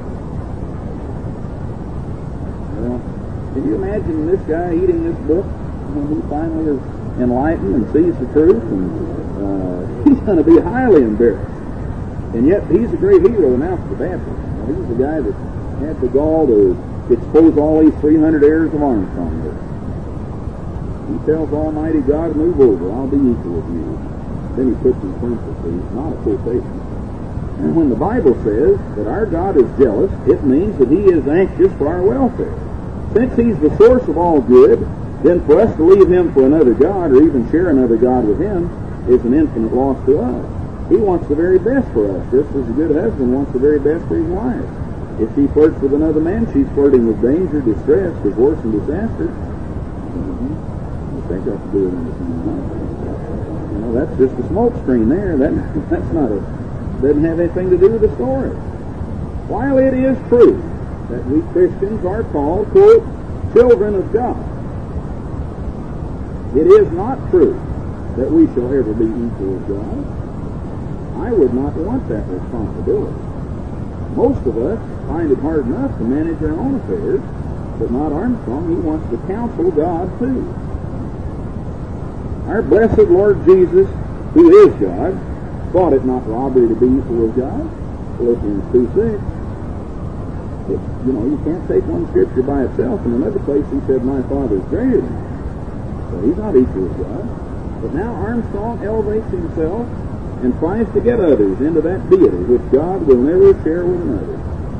Well, can you imagine this guy eating this book when he finally is enlightened and sees the truth? And uh, he's going to be highly embarrassed. And yet he's a great hero now for the Baptists. Now, he's the guy that had the gall to expose all these three hundred heirs of Armstrong there. He tells Almighty God, move over, I'll be equal with you. Then he puts in parentheses, not a quotation. And when the Bible says that our God is jealous, it means that He is anxious for our welfare. Since He's the source of all good, then for us to leave Him for another God, or even share another God with Him, is an infinite loss to us. He wants the very best for us, just as a good husband wants the very best for his wife. If she flirts with another man, she's flirting with danger, distress, divorce, and disaster. Mm-hmm. I think that's to do with anything, huh? You know, that's just a smoke screen there. That that's not a doesn't have anything to do with the story. While it is true that we Christians are called, quote, children of God, it is not true that we shall ever be equal with God. I would not want that responsibility. Most of us find it hard enough to manage our own affairs, but not Armstrong. He wants to counsel God too. Our blessed Lord Jesus, who is God, thought it not robbery to be equal with God. Philippians two six. It, you know, you can't take one scripture by itself. In another place he said, my Father is greater than me. So he's not equal with God. But now Armstrong elevates himself and tries to get others into that deity which God will never share with another.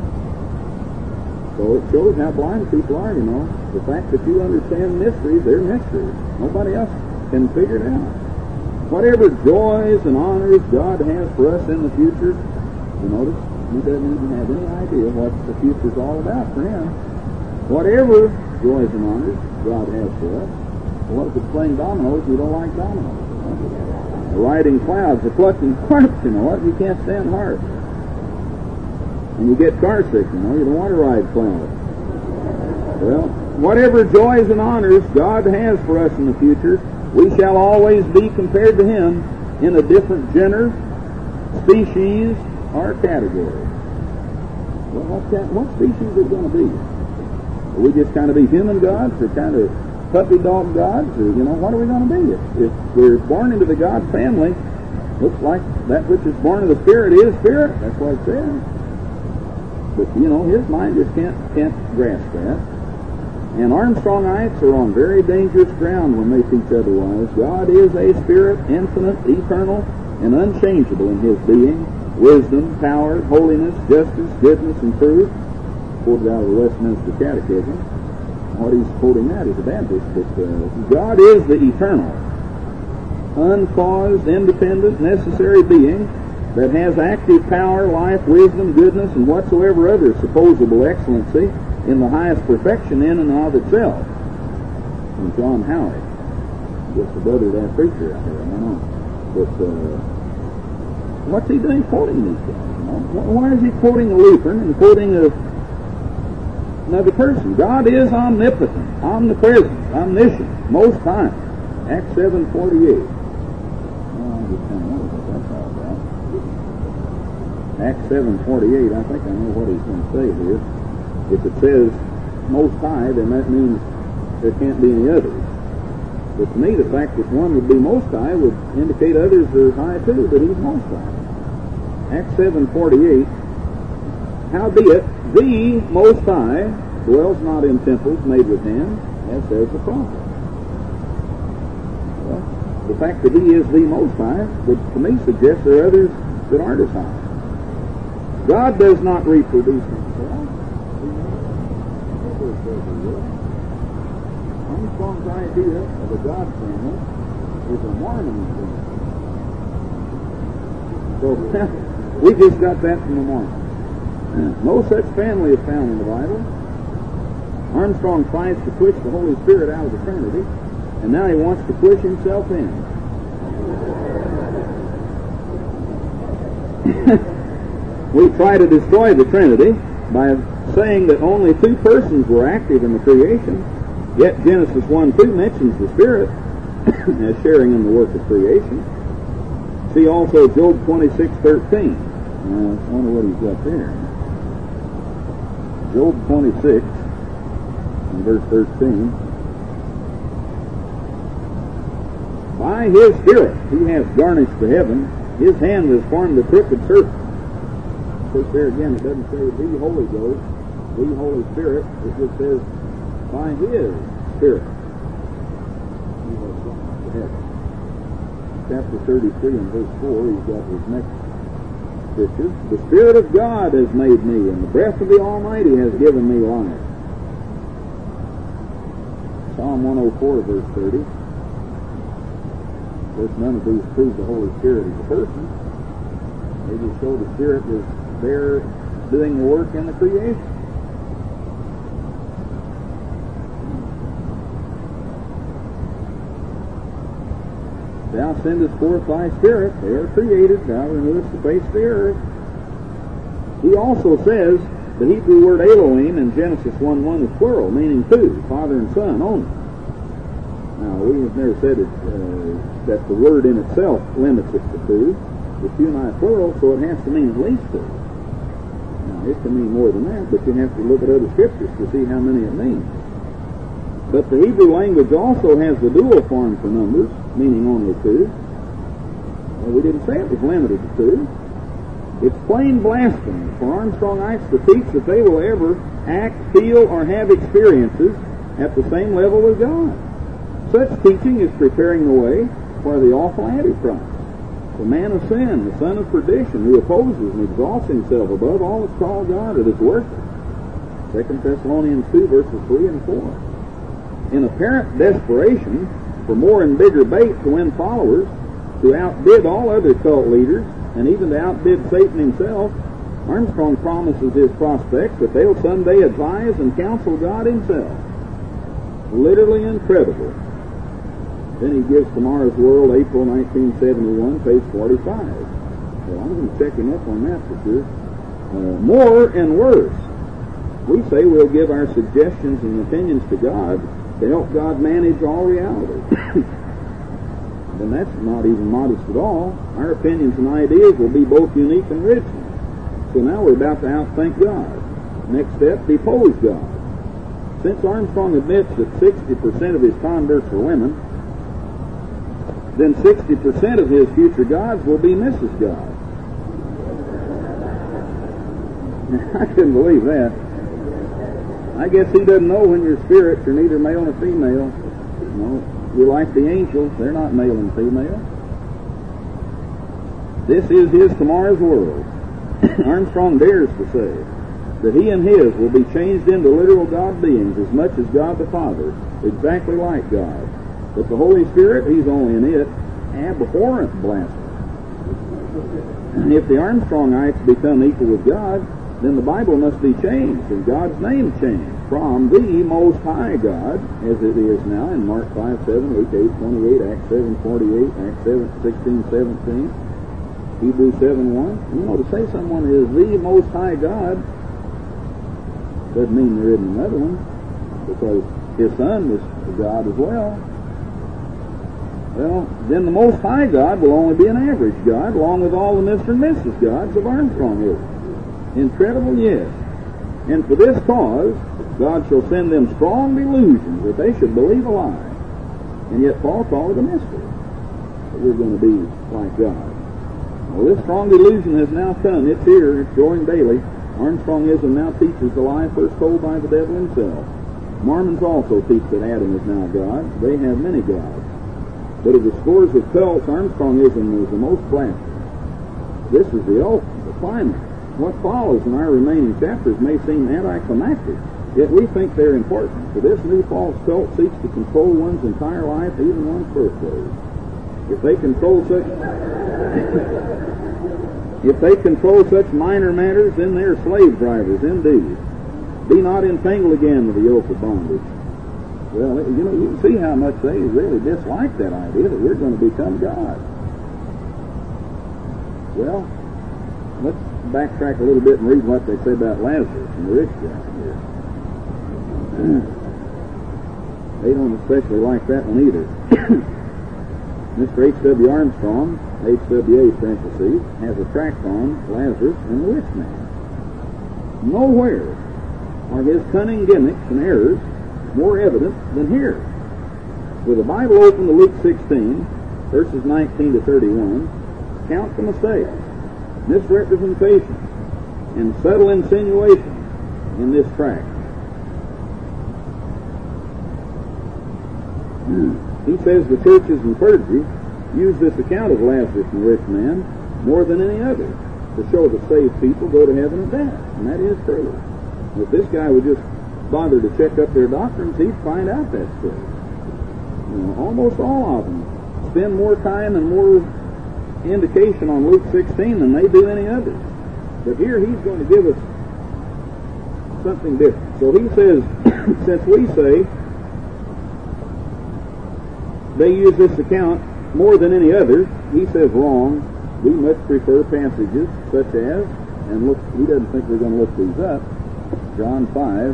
So it shows how blind people are, you know. The fact that you understand mysteries, they're mysteries. Nobody else can figure it out. Whatever joys and honors God has for us in the future, you notice, He doesn't even have any idea what the future's all about for Him. Whatever joys and honors God has for us. Well, if it's playing dominoes, you don't like dominoes. Or riding clouds, or plucking harps, you know what? You can't stand harps. And you get car sick, you know, you don't want to ride clouds. Well, whatever joys and honors God has for us in the future, we shall always be compared to Him in a different gender, species, or category. Well, what, kind, what species is it going to be? Will we just kind of be human gods, or kind of puppy dog gods, or, you know, what are we going to be? If, if we're born into the God family, Looks like that which is born of the Spirit is Spirit. That's what it says. But, you know, his mind just can't, can't grasp that. And Armstrongites are on very dangerous ground when they teach otherwise. God is a Spirit, infinite, eternal, and unchangeable in his being, wisdom, power, holiness, justice, goodness, and truth. Quoted out of the Westminster Catechism. What he's quoting that is a Baptist, but uh, God is the eternal, uncaused, independent, necessary being that has active power, life, wisdom, goodness, and whatsoever other supposable excellency in the highest perfection in and of itself. From John Howard. Just a brother of that preacher out there, I don't know. But uh, what's he doing quoting these guys? You know? Why is he quoting a Lutheran and quoting a, another person? God is omnipotent, omnipresent, omniscient, most high. Acts seven forty-eight. Acts seven forty-eight, I think I know what he's going to say here. If it says most high, then that means there can't be any others. But to me, the fact that one would be most high would indicate others are high too, but he's most high. Acts seven forty-eight, howbeit the most high dwells not in temples made with hands, as says the prophet. Well, the fact that he is the most high would to me suggest there are others that aren't as high. God does not reproduce himself. Armstrong's idea of a God family is a Mormon thing. So we just got that from the Mormons. No such family is found in the Bible. Armstrong tries to push the Holy Spirit out of the Trinity, and now he wants to push himself in. We try to destroy the Trinity by saying that only two persons were active in the creation, yet Genesis one two mentions the Spirit as sharing in the work of creation. See also Job twenty-six thirteen. Uh, I wonder what he's got there. Job twenty-six, and verse thirteen. By his Spirit he has garnished the heaven, his hand has formed the crooked serpent. Of course, there again, it doesn't say the Holy Ghost, the Holy Spirit. It just says, by his Spirit. Chapter thirty-three and verse four, he's got his next scripture. The Spirit of God has made me, and the breath of the Almighty has given me life. Psalm one oh four, verse thirty. Of course, none of these prove the Holy Spirit is a person. They just show the Spirit was there doing the work in the creation. Thou sendest forth thy Spirit, they are created, thou renewest the face of the earth. He also says the Hebrew word Elohim in Genesis one one is plural, meaning two, Father and Son only. Now, we have never said it, uh, that the word in itself limits it to two. It's unite plural, so it has to mean at least two. Now, it can mean more than that, but you have to look at other scriptures to see how many it means. But the Hebrew language also has the dual form for numbers, meaning only two. Well, we didn't say it was limited to two. It's plain blasphemy for Armstrongites to teach that they will ever act, feel, or have experiences at the same level as God. Such teaching is preparing the way for the awful Antichrist, the man of sin, the son of perdition, who opposes and exalts himself above all that's called God or that's worshipped. Second Thessalonians two, verses three and four. In apparent desperation for more and bigger bait to win followers, to outbid all other cult leaders, and even to outbid Satan himself, Armstrong promises his prospects that they'll someday advise and counsel God himself. Literally incredible. Then he gives Tomorrow's World, April nineteen seventy-one, page forty-five. Well, I'm going to check him up on that for sure. Uh, more and worse. We say we'll give our suggestions and opinions to God to help God manage all reality. Then that's not even modest at all. Our opinions and ideas will be both unique and original. So now we're about to outthink God. Next step, depose God. Since Armstrong admits that sixty percent of his converts were women, then sixty percent of his future gods will be Missus God. I couldn't believe that. I guess he doesn't know when you're spirits, you're neither male nor female. You know, you're like the angels, they're not male and female. This is his tomorrow's world. Armstrong dares to say that he and his will be changed into literal God beings as much as God the Father, exactly like God. But the Holy Spirit, he's only in it, abhorrent blasphemy. If the Armstrongites become equal with God, then the Bible must be changed, and God's name changed from the Most High God, as it is now in Mark five seven, Luke eight twenty-eight, Acts seven forty-eight, Acts seven sixteen seventeen, Hebrews seven one. You know, to say someone is the Most High God doesn't mean there isn't another one, because his Son was God as well. Well, then the Most High God will only be an average God, along with all the Mister and Missus Gods of Armstrongism. Incredible, yes. And for this cause, God shall send them strong delusions that they should believe a lie. And yet Paul called it a mystery, that we're going to be like God. Well, this strong delusion has now come. It's here. It's growing daily. Armstrongism now teaches the lie first told by the devil himself. Mormons also teach that Adam is now God. They have many gods. But of the scores of cults, Armstrongism is the most blasphemous. This is the ultimate, the climax. What follows in our remaining chapters may seem anticlimactic, yet we think they're important, for this new false cult seeks to control one's entire life, even one's birthdays. If they control such if they control such minor matters, then they're slave drivers indeed. Be not entangled again with the yoke of bondage. Well, you know, you can see how much they really dislike that idea that we're going to become God. Well, let's backtrack a little bit and read what they say about Lazarus and the rich guy here. They don't especially like that one either. Mister H W Armstrong, H W A parentheses, has a tract on Lazarus and the rich man. Nowhere are his cunning gimmicks and errors more evident than here. With the Bible open to Luke sixteen, verses nineteen to thirty-one, count the mistakes, misrepresentation, and subtle insinuation in this tract. He says the churches and clergy use this account of Lazarus and the rich man more than any other to show that saved people go to heaven at death, and that is true. If this guy would just bother to check up their doctrines, he'd find out that's true. You know, almost all of them spend more time and more indication on Luke sixteen than they do any others. But here he's going to give us something different. So he says, since we say they use this account more than any other, he says wrong. We much prefer passages such as, and look, he doesn't think we're going to look these up, John five.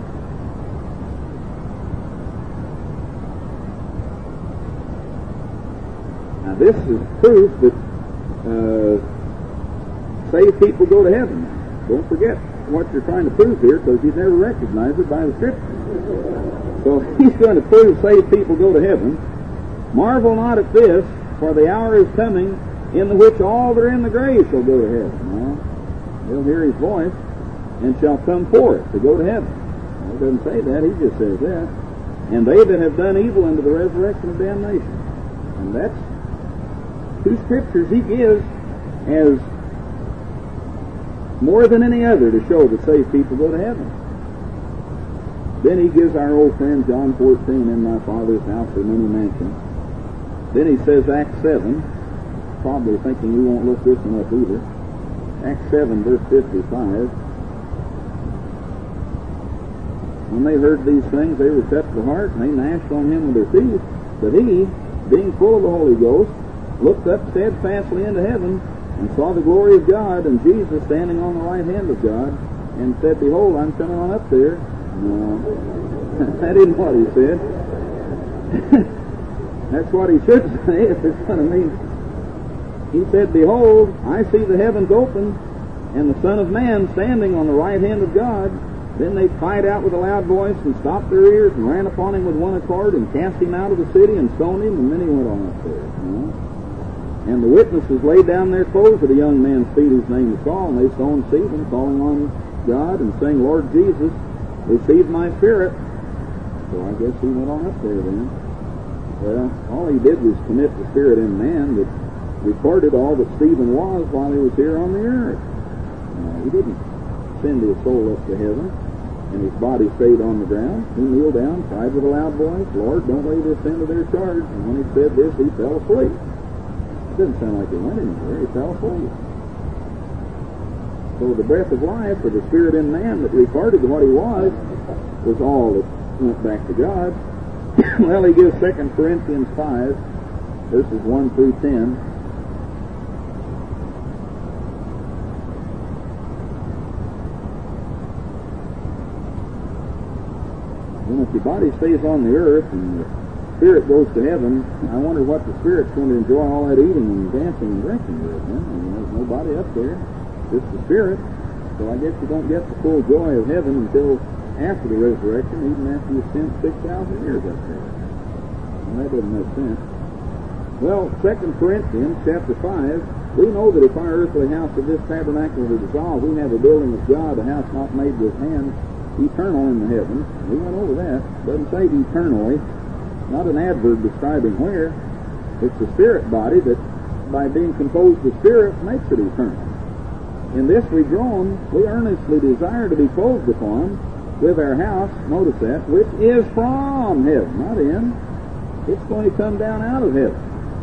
Now this is proof that uh, saved people go to heaven. Don't forget what you're trying to prove here, because you've never recognized it by the Scripture. So he's going to prove saved people go to heaven. Marvel not at this, for the hour is coming in the which all that are in the grave shall go to heaven. Well, they'll hear his voice and shall come forth to go to heaven. Well, he doesn't say that, he just says that. And they that have done evil unto the resurrection of damnation. And that's two scriptures he gives as more than any other to show that saved people go to heaven. Then he gives our old friend John fourteen, in my Father's house are many mansions. Then he says Acts seven, probably thinking we won't look this one up either. Acts seven, verse fifty-five. When they heard these things, they were cut to the heart, and they gnashed on him with their teeth. But he, being full of the Holy Ghost, looked up steadfastly into heaven, and saw the glory of God, and Jesus standing on the right hand of God, and said, Behold, I'm coming on up there. No, that isn't what he said. That's what he should say if it's going to mean. He said, Behold, I see the heavens open, and the Son of Man standing on the right hand of God. Then they cried out with a loud voice, and stopped their ears, and ran upon him with one accord, and cast him out of the city, and stoned him, and then he went on up there. You And the witnesses laid down their clothes at a young man's feet whose name was Saul, and they stoned Stephen, calling on God and saying, Lord Jesus, receive my spirit. So I guess he went on up there then. Well, all he did was commit the spirit in man that recorded all that Stephen was while he was here on the earth. Uh, he didn't send his soul up to heaven, and his body stayed on the ground. He kneeled down, cried with a loud voice, Lord, don't lay this sin to their charge. And when he said this, he fell asleep. It didn't sound like he went anywhere. He fell asleep. So the breath of life, or the spirit in man that recorded what he was, was all that went back to God. Well, he gives Second Corinthians five, verses one through ten. And if your body stays on the earth and the spirit goes to heaven, I wonder what the spirit's going to enjoy all that eating and dancing and drinking with. Huh? I mean, there's nobody up there, just the spirit. So I guess you don't get the full joy of heaven until after the resurrection, even after you spent six thousand years up there. Well, that doesn't make sense. Well, Second Corinthians chapter five, we know that if our earthly house of this tabernacle were dissolved, we have a building of God, a house not made with hands, eternal in the heavens. We went over that. It doesn't say eternally, not an adverb describing where. It's a spirit body that, by being composed of spirit, makes it eternal. In this we groan, we earnestly desire to be clothed upon with our house, notice that, which is from heaven, not in. It's going to come down out of heaven.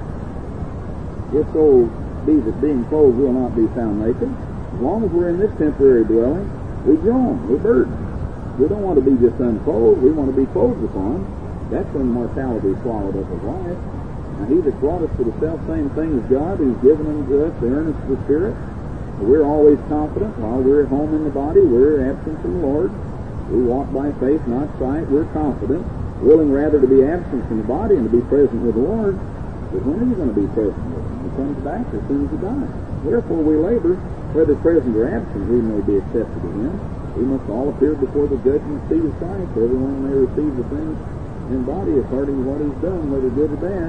If so be that being clothed will not be found naked, as long as we're in this temporary dwelling, we groan, we're burdened. We don't want to be just unclothed, we want to be clothed upon. That's when mortality swallowed up of life. Now he that brought us to the self-same thing as God, who's given unto us the earnest of the Spirit, we're always confident while we're at home in the body, we're absent from the Lord. We walk by faith, not sight. We're confident, willing rather to be absent from the body and to be present with the Lord. But when are you going to be present with him? He comes back as soon as he dies. Therefore we labor, whether present or absent, we may be accepted of him. We must all appear before the judgment seat of Christ. Everyone may receive the things in body according to what he's done, whether good or bad.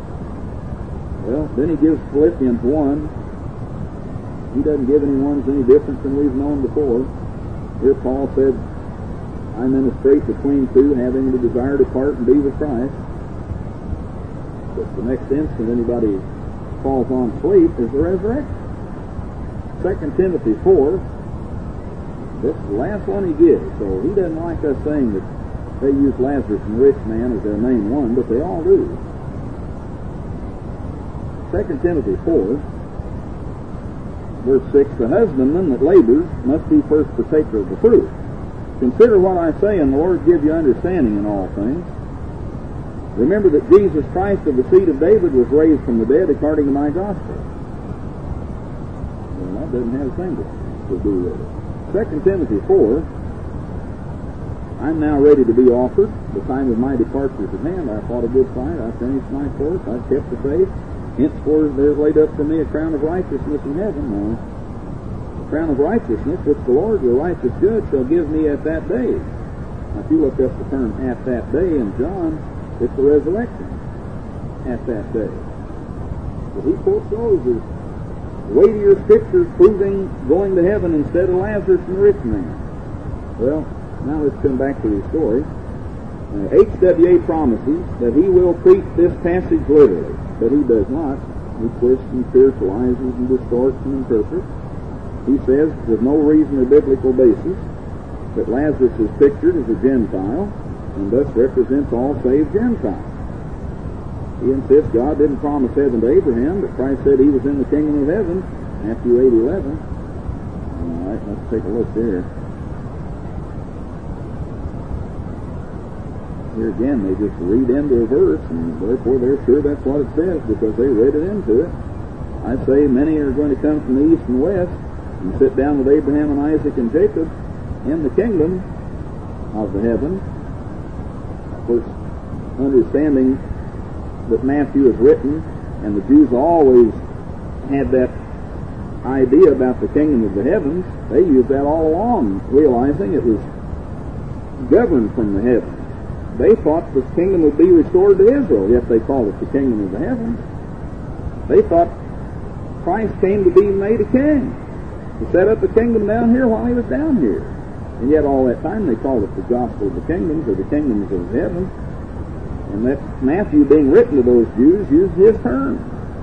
Well, then he gives Philippians one. He doesn't give any ones any different than we've known before. Here Paul said, I'm in a strait between two, having the desire to part and be with Christ. But the next instant anybody falls on sleep is the resurrection. Second Timothy four, this is the last one he gives, so he doesn't like us saying that they use Lazarus and the rich man as their main one, but they all do. Second Timothy four, verse six, the husbandman that labors must be first partaker of the fruit. Consider what I say, and the Lord give you understanding in all things. Remember that Jesus Christ of the seed of David was raised from the dead according to my gospel. Well, that doesn't have a thing to do with it. Second Timothy four, I'm now ready to be offered. The time of my departure is at hand. I fought a good fight. I finished my course. I've kept the faith. Henceforth there is laid up for me a crown of righteousness in heaven. Now, crown of righteousness, which the Lord, your righteous judge, shall give me at that day. Now, if you look up the term at that day in John, it's the resurrection. At that day. But he quotes those as weightier scriptures proving going to heaven instead of Lazarus and the rich man. Well, now let's come back to the story. Uh, H W A promises that he will treat this passage literally, but he does not. He twists and spiritualizes and distorts and interprets. He says, with no reason or biblical basis, that Lazarus is pictured as a Gentile and thus represents all save Gentiles. He insists God didn't promise heaven to Abraham, but Christ said he was in the kingdom of heaven, Matthew eight eleven. All right, let's take a look there. Here again, they just read into a verse, and therefore they're sure that's what it says because they read it into it. I say many are going to come from the east and west and sit down with Abraham and Isaac and Jacob in the kingdom of the heaven. Of course, understanding that Matthew is written, and the Jews always had that idea about the kingdom of the heavens, they used that all along, realizing it was governed from the heavens. They thought the kingdom would be restored to Israel, yet they called it the kingdom of the heavens. They thought Christ came to be made a king, to set up a kingdom down here while he was down here. And yet all that time they called it the gospel of the kingdoms, or the kingdoms of heaven. And that Matthew, being written to those Jews, used his term.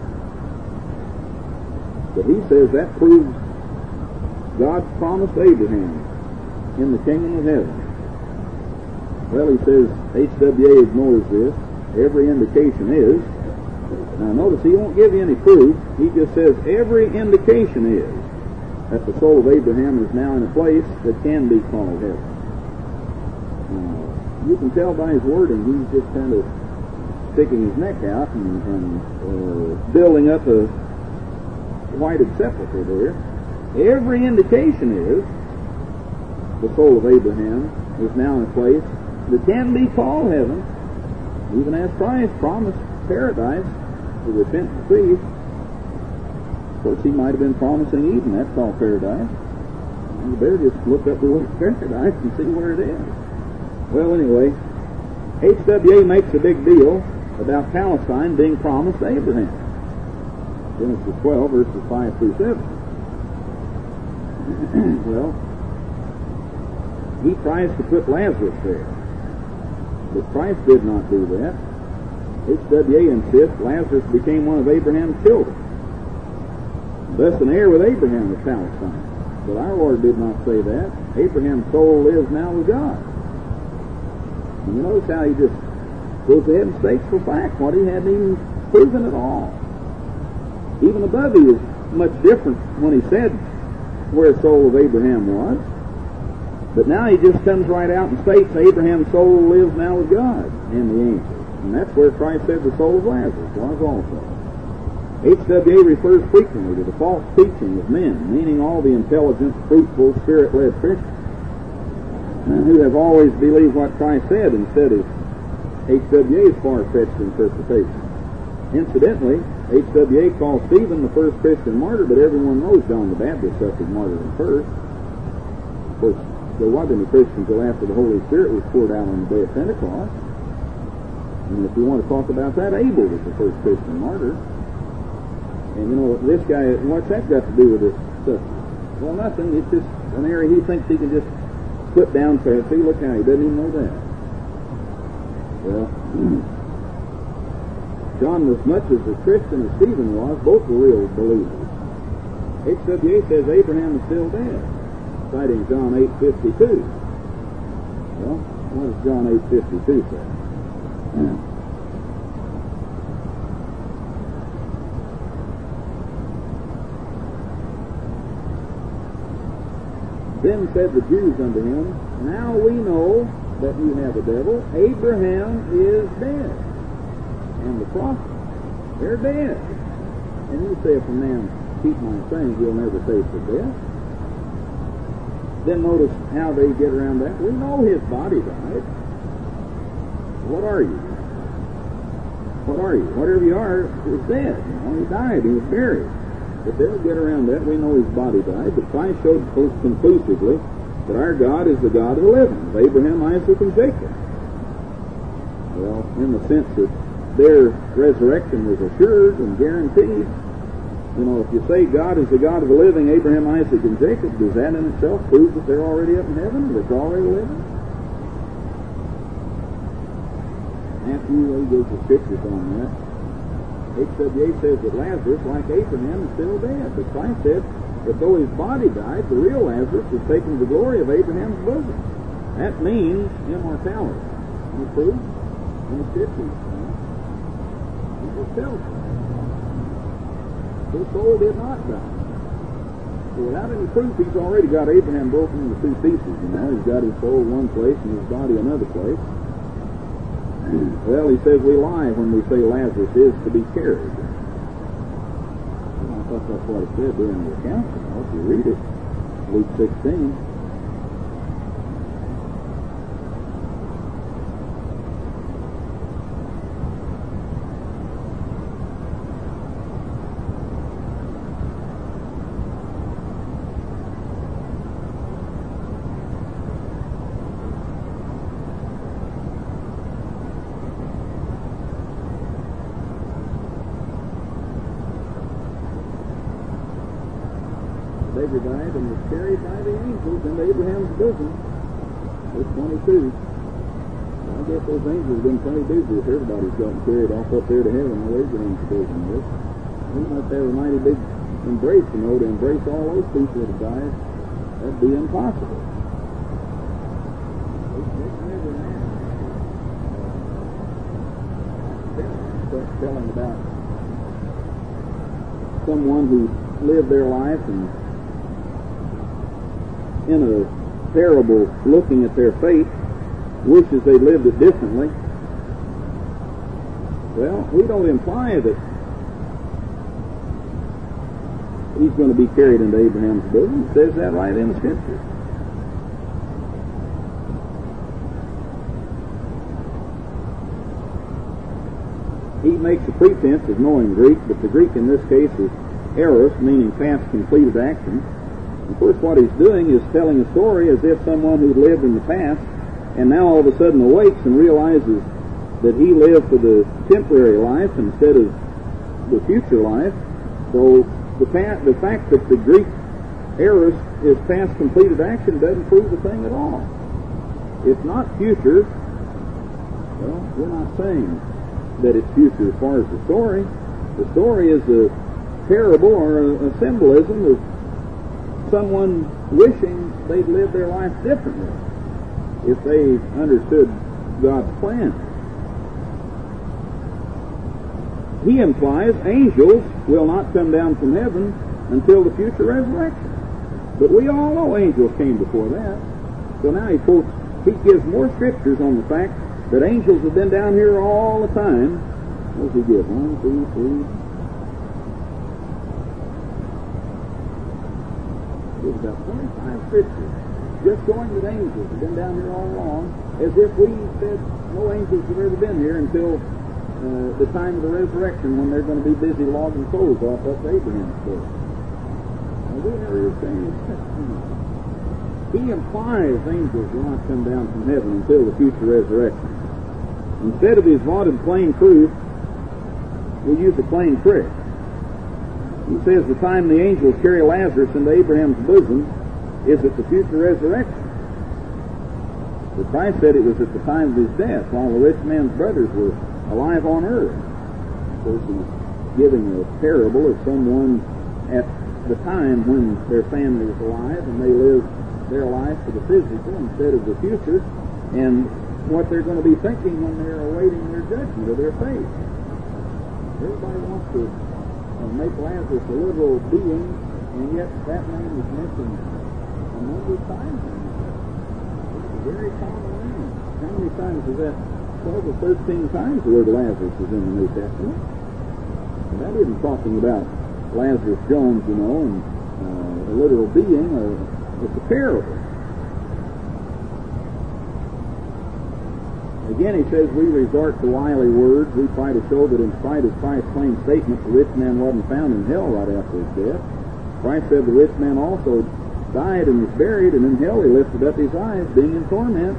But he says that proves God promised Abraham in the kingdom of heaven. Well, he says H W A ignores this. Every indication is. Now notice he won't give you any proof. He just says every indication is that the soul of Abraham is now in a place that can be called heaven. Uh, you can tell by his wording he's just kind of sticking his neck out and, and uh, building up a whited sepulchre there. Every indication is the soul of Abraham is now in a place that can be called heaven, even as Christ promised paradise to the repentant thief. Of course, he might have been promising Eden. That's called paradise. You better just look up the word paradise and see where it is. Well, anyway, H W A makes a big deal about Palestine being promised to Abraham. Genesis twelve, verses five through seven. Well, he tries to put Lazarus there. But Christ did not do that. H W A insists Lazarus became one of Abraham's children, thus an heir with Abraham of Palestine. But our Lord did not say that. Abraham's soul lives now with God. And you notice how he just goes ahead and states for fact what he hadn't even proven at all. Even above he was much different when he said where the soul of Abraham was. But now he just comes right out and states Abraham's soul lives now with God and the angels. And that's where Christ said the soul of Lazarus was also. H W A refers frequently to the false teaching of men, meaning all the intelligent, fruitful, spirit-led Christians, who have always believed what Christ said instead of H W A's far-fetched interpretation. Incidentally, H W A calls Stephen the first Christian martyr, but everyone knows John the Baptist suffered martyrdom first. Of course, there wasn't any Christian until after the Holy Spirit was poured out on the day of Pentecost. And if you want to talk about that, Abel was the first Christian martyr. And you know, this guy, what's that got to do with this stuff? Well, nothing. It's just an area he thinks he can just put down there. See, look how he doesn't even know that. Well, John, as much as a Christian as Stephen was, both were real believers. H W A says Abraham is still dead, citing John eight fifty-two. Well, what does John eight fifty-two say? Yeah. Then said the Jews unto him, now we know that you have a devil. Abraham is dead, and the prophets, they're dead. And you say, if a man keep my saying, he'll never taste of death. Then notice how they get around that. We know his body died. What are you? What are you? Whatever you are is dead. You know, he died. He was buried. But they'll get around that. We know his body died. But Christ showed conclusively that our God is the God of the living, of Abraham, Isaac, and Jacob. Well, in the sense that their resurrection was assured and guaranteed. You know, if you say God is the God of the living, Abraham, Isaac, and Jacob, does that in itself prove that they're already up in heaven, that they're already living? Matthew gives the scriptures on that. H W A says that Lazarus, like Abraham, is still dead. But Christ said that though his body died, the real Lazarus was taken to the glory of Abraham's bosom. That means immortality. Any proof? In the scriptures? It just tells us. His soul did not die. So without any proof, he's already got Abraham broken into two pieces. You know, he's got his soul one place and his body another place. Well, he says we lie when we say Lazarus is to be carried. Well, I thought that's what it said during the account. Well, if you read it, Luke sixteen. beggar died and was carried by the angels into Abraham's bosom. Verse twenty-two. I guess those angels have been plenty busy if everybody's gotten carried off up there to heaven while Abraham's bosom is. We must have a mighty big embrace, you know, to embrace all those people that have died. That'd be impossible. Telling about someone who lived their life and in a terrible looking at their fate wishes they lived it differently. Well, we don't imply that he's going to be carried into Abraham's bosom. It says that right in the Scripture. He makes a pretense of knowing Greek, but the Greek in this case is eros, meaning past completed action. Of course, what he's doing is telling a story as if someone who lived in the past and now all of a sudden awakes and realizes that he lived for the temporary life instead of the future life. So the, pa- the fact that the Greek eros is past completed action doesn't prove a thing at all. It's not future. Well, we're not saying that it's future as far as the story. The story is a parable or a, a symbolism of someone wishing they'd lived their life differently if they understood God's plan. He implies angels will not come down from heaven until the future resurrection. But we all know angels came before that. So now he quotes, he gives more scriptures on the fact that angels have been down here all the time. What does he give? One, two, three. There's about twenty-five scriptures just showing that angels have been down here all along, as if we said no angels have ever been here until uh, the time of the resurrection when they're going to be busy logging souls off up to Abraham's boat. Now, we never saying he implies angels will not come down from heaven until the future resurrection. Instead of his vaunted plain truth, we use a plain trick. He says the time the angels carry Lazarus into Abraham's bosom is at the future resurrection. But Christ said it was at the time of his death, while the rich man's brothers were alive on earth. Of course, he's giving a parable of someone at the time when their family was alive and they lived their life for the physical instead of the future, and what they're going to be thinking when they're awaiting their judgment of their faith. Everybody wants to uh, make Lazarus a literal being, and yet that name is mentioned a number of times. It's a very common name. How many times is that? twelve or thirteen times the word Lazarus is in the New Testament. And that isn't talking about Lazarus Jones, you know, and uh, a literal being, or it's a parable. Again, he says we resort to wily words. We try to show that in spite of Christ's plain statement, the rich man wasn't found in hell right after his death. Christ said the rich man also died and was buried, and in hell he lifted up his eyes, being in torment.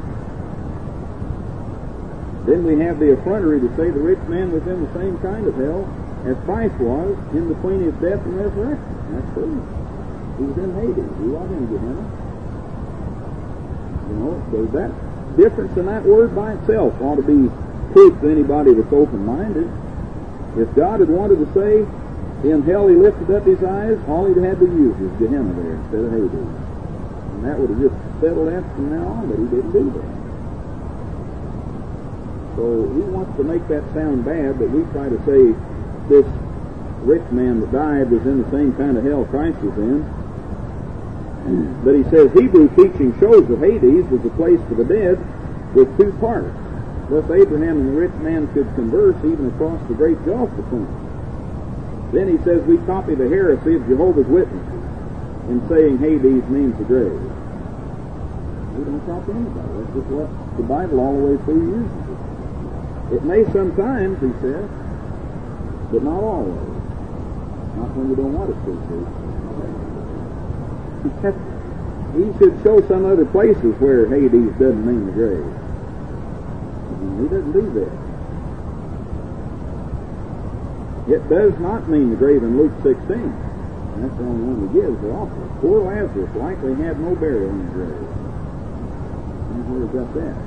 Then we have the effrontery to say the rich man was in the same kind of hell as Christ was in between his death and resurrection. That's true. He was in Hades. He wasn't in Gehenna. You know, so that difference in that word by itself ought to be proof to anybody that's open-minded. If God had wanted to say, in hell he lifted up his eyes, all he'd had to use was Gehenna there instead of Hades. And that would have just settled that from now on, but he didn't do that. So he wants to make that sound bad, but we try to say this rich man that died was in the same kind of hell Christ was in. But he says Hebrew teaching shows that Hades was a place for the dead with two parts. Thus Abraham and the rich man could converse even across the great gulf between them. Then he says we copy the heresy of Jehovah's Witnesses in saying Hades means the grave. We don't copy anybody. That's just what the Bible all the way through uses it. It may sometimes, he says, but not always. Not when you don't want it to, see. He should show some other places where Hades doesn't mean the grave. He doesn't do that. It does not mean the grave in Luke sixteen. That's the only one he gives the offer. Poor Lazarus likely had no burial in his grave. And where's got that?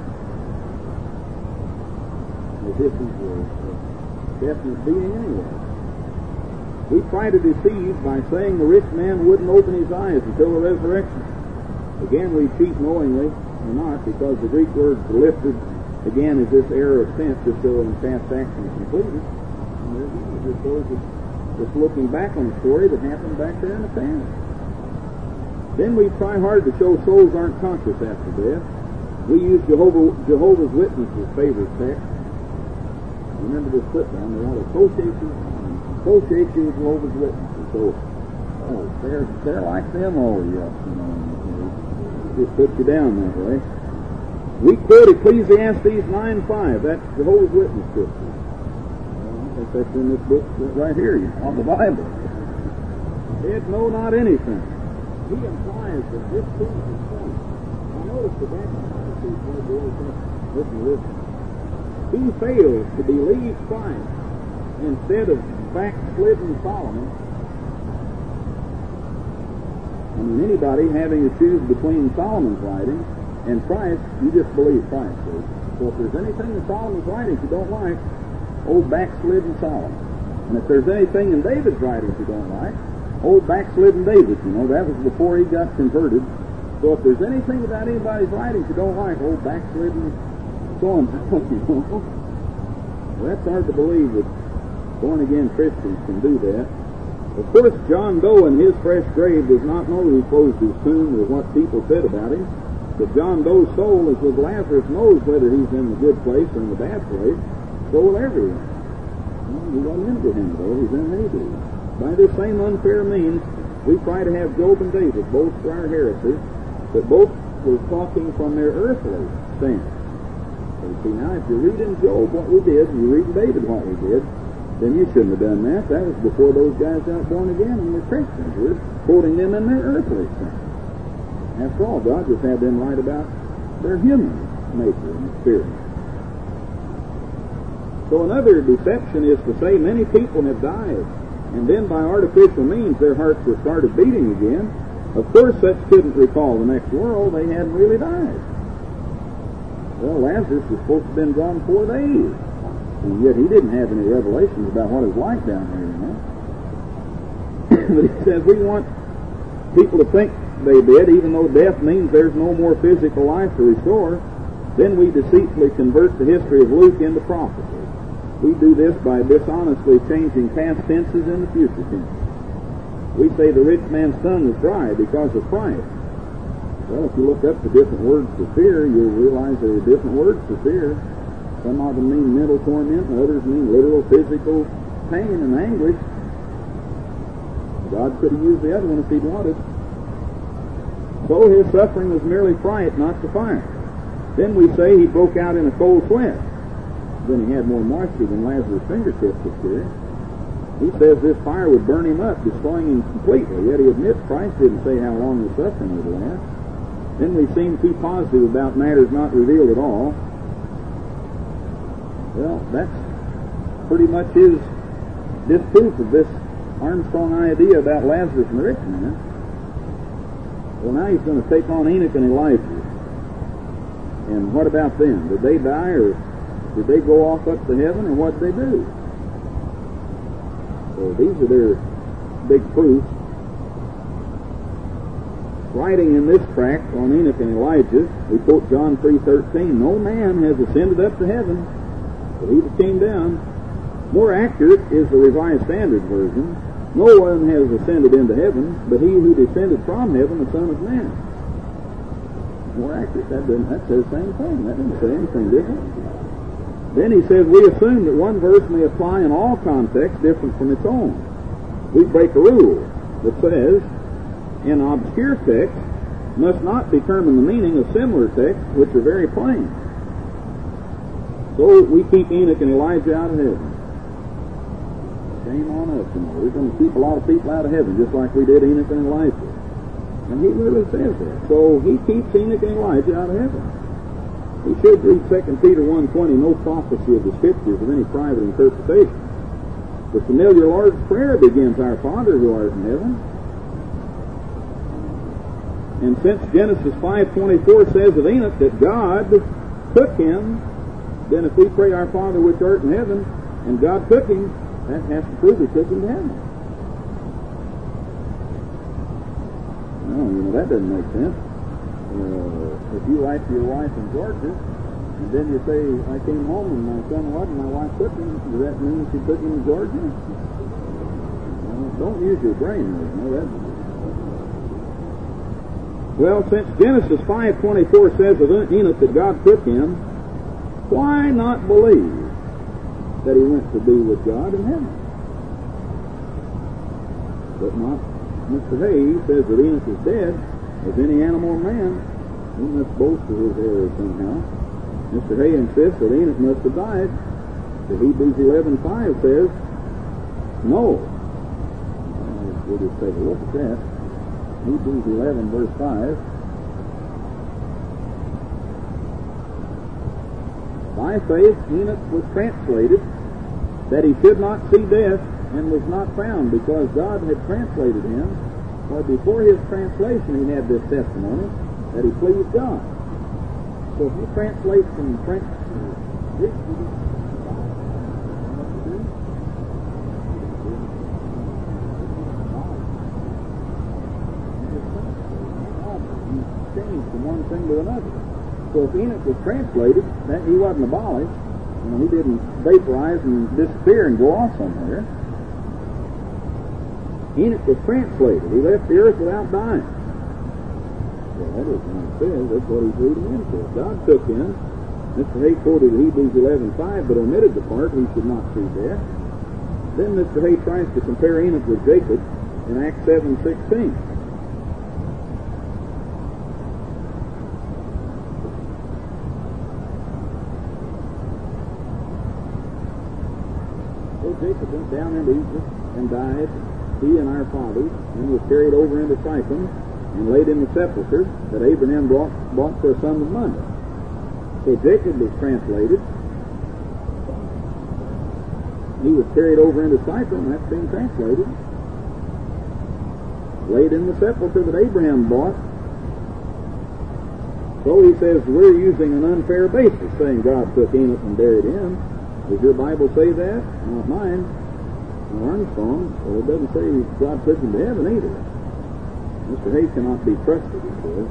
Well, this is a, a definite beating anyway. We try to deceive by saying the rich man wouldn't open his eyes until the resurrection. Again, we cheat knowingly or not, because the Greek word for lifted, again, is this error of sense, just so in past action is completed. And there's just those that just looking back on the story that happened back there in the past. Then we try hard to show souls aren't conscious after death. We use Jehovah, Jehovah's Witnesses' favorite text. Remember this put down, they want to associate you, associate you with Jehovah's Witnesses. So, oh, they're, they're like them, oh, yes, you know, just put you down that way. We quote Ecclesiastes nine five, that's Jehovah's Witness scripture. That's in this book right here, on the Bible. It know not anything. He implies that this proves his point. Now notice the background. Listen to this. He fails to believe Christ instead of backslidden Solomon. I mean, anybody having to choose between Solomon's writings and Christ, you just believe Christ. So if there's anything in Solomon's writings you don't like, old backslidden Solomon. And if there's anything in David's writings you don't like, old backslidden David, you know, that was before he got converted. So if there's anything about anybody's writings you don't like, old backslidden so-and-so, you know. Well, that's hard to believe that born-again Christians can do that. Of course, John Doe in his fresh grave does not know who closed his tomb or what people said about him. But John Doe's soul, as with Lazarus, knows whether he's in the good place or in the bad place. So will everyone. Well, he wasn't into him, though. He's in Hades. By this same unfair means, we try to have Job and David both for our heresy, but both were talking from their earthly stance. So you see, now, if you read in Job what we did, and you read in David what we did, then you shouldn't have done that. That was before those guys got born again and were Christians. We're quoting them in their earthly sense. After all, God just had them write about their human nature and experience. So another deception is to say many people have died, and then by artificial means their hearts have started beating again. Of course, such couldn't recall the next world. They hadn't really died. Well, Lazarus was supposed to have been gone four days. And yet he didn't have any revelations about what it was like down there, you know. But he says we want people to think they did, even though death means there's no more physical life to restore. Then we deceitfully convert the history of Luke into prophecy. We do this by dishonestly changing past tenses into future tenses. We say the rich man's son was dry because of Christ. Well, if you look up the different words for fear, you'll realize there are different words for fear. Some of them mean mental torment, and others mean literal physical pain and anguish. God could have used the other one if he'd wanted. So his suffering was merely fright, not the fire. Then we say he broke out in a cold sweat. Then he had more moisture than Lazarus' fingertips experienced. He says this fire would burn him up, destroying him completely. Yet he admits Christ didn't say how long the suffering would last. Then we seem too positive about matters not revealed at all. Well, that's pretty much his disproof of this Armstrong idea about Lazarus and the rich man. Well, now he's going to take on Enoch and Elijah. And what about them? Did they die, or did they go off up to heaven, or what did they do? So these are their big proofs. Writing in this tract on Enoch and Elijah, we quote John three thirteen, no man has ascended up to heaven, but he that came down. More accurate is the Revised Standard Version. No one has ascended into heaven, but he who descended from heaven, the Son of Man. More accurate. That doesn't, that says the same thing. That doesn't say anything different. Then he says, we assume that one verse may apply in all contexts different from its own. We break a rule that says, an obscure text must not determine the meaning of similar texts which are very plain. So we keep Enoch and Elijah out of heaven. Shame on us, you know. We're going to keep a lot of people out of heaven, just like we did Enoch and Elijah. And he really says that. So he keeps Enoch and Elijah out of heaven. We should read Second Peter one twenty, no prophecy of the Scriptures of any private interpretation. The familiar Lord's Prayer begins, Our Father who art in heaven. And since Genesis five twenty-four says of Enoch that God took him, then if we pray, Our Father which art in heaven, and God took him, that has to prove he took him to heaven. No, you know, that doesn't make sense. Uh, if you write to your wife in Georgia, and then you say, I came home and my son wasn't, my wife took him, does that mean she took him to Georgia? Well, don't use your brain, you know that. Well, since Genesis five twenty-four says of Enoch that God took him, why not believe that he went to be with God in heaven? But not Mister Hay says that Enoch is dead, as any animal or man. He must boast of his error somehow. Mister Hay insists that Enoch must have died. The Hebrews eleven five says, no. Uh, we'll just take a look at that. Hebrews eleven, verse five. By faith Enoch was translated, that he should not see death, and was not found, because God had translated him. For before his translation he had this testimony, that he pleased God. So if you translate from French to Greek, you get what to do? You change from one thing to another. So if Enoch was translated, that he wasn't abolished. You know, he didn't vaporize and disappear and go off somewhere. Enoch was translated. He left the earth without dying. Well, that isn't what it says. That's what he's reading into. God took him. Mister Hay quoted Hebrews eleven five, but omitted the part he should not see death. Then Mister Hay tries to compare Enoch with Jacob in Acts seven sixteen. So Jacob went down into Egypt and died, he and our fathers, and was carried over into Shechem and laid in the sepulchre that Abraham brought, bought for a sum of money. So Jacob was translated. He was carried over into Shechem, that's being translated. Laid in the sepulchre that Abraham bought. So he says we're using an unfair basis, saying God took Enoch and buried him. Does your Bible say that? Not mine. Armstrong, well, it doesn't say God took him to heaven either. Mister Hay cannot be trusted, he says.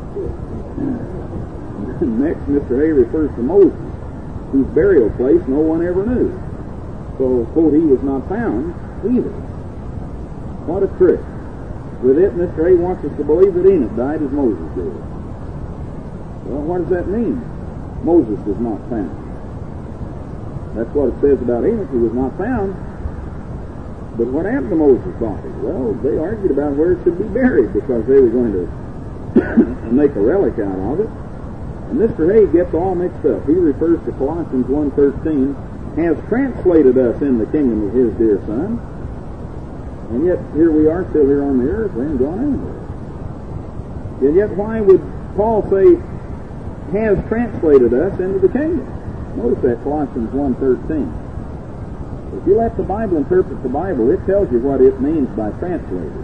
Next, Mister Hay refers to Moses, whose burial place no one ever knew. So, quote, he was not found either. What a trick. With it, Mister Hay wants us to believe that Enoch died as Moses did. Well, what does that mean? Moses was not found. That's what it says about Enoch. He was not found. But what happened to Moses' body? Well, they argued about where it should be buried because they were going to make a relic out of it. And Mister Hay gets all mixed up. He refers to Colossians one thirteen, has translated us in the kingdom of his dear Son. And yet, here we are still here on the earth. We ain't gone anywhere. And yet, why would Paul say, has translated us into the kingdom? Notice that, Colossians one thirteen. If you let the Bible interpret the Bible, it tells you what it means by translated.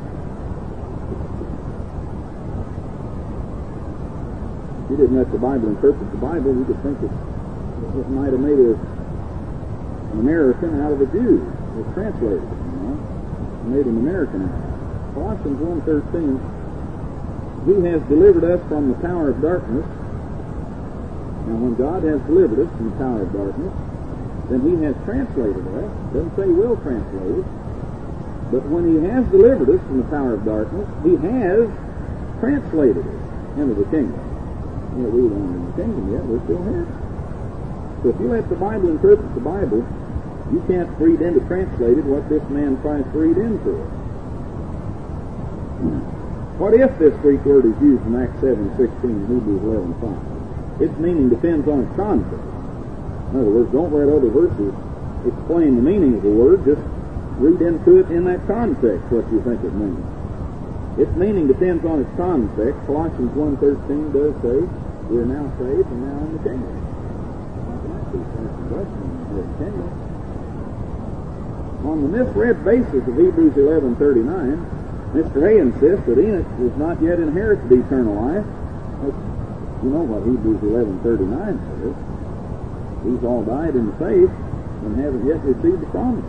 If you didn't let the Bible interpret the Bible, you could think it, it might have made a, an American out of a Jew. It's translated, you know. Made an American out of it. Colossians one thirteen, He has delivered us from the power of darkness. Now, when God has delivered us from the power of darkness, then He has translated us. Doesn't say will translate us. But when He has delivered us from the power of darkness, He has translated us into the kingdom. You know, we weren't in the kingdom yet. We're still here. So if you let the Bible interpret the Bible, you can't read into translated what this man tries to read into it. What if this Greek word is used in Acts seven sixteen and Hebrews eleven five? Its meaning depends on its context. In other words, don't let other verses explain the meaning of the word. Just read into it in that context what you think it means. Its meaning depends on its context. Colossians one thirteen does say, we are now saved and now in the kingdom. On the misread basis of Hebrews eleven thirty-nine, Mister Hay insists that Enoch was not yet inherited eternal life. That's, you know what Hebrews eleven thirty-nine says. These all died in the faith and haven't yet received the promise.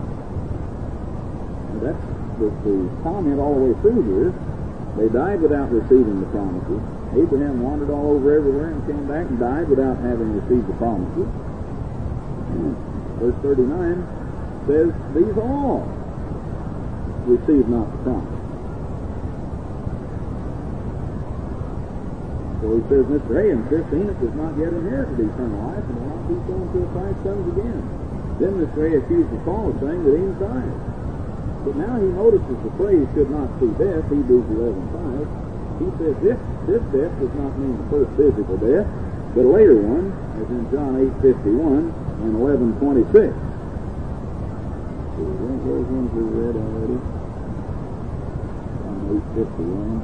And that's the, the comment all the way through here. They died without receiving the promises. Abraham wandered all over everywhere and came back and died without having received the promises. And verse thirty-nine says, these all received not the promise. So he says, Mister Hay insists Enoch does not yet inherit eternal life and will not be so until Christ comes again. Then Mister Hay accuses Paul of saying that Enoch died. But now he notices the phrase should not see death, Hebrews eleven five. He says this, this death does not mean the first physical death, but a later one, as in John eight fifty-one and eleven twenty-six. Those ones we read already. John eight fifty-one.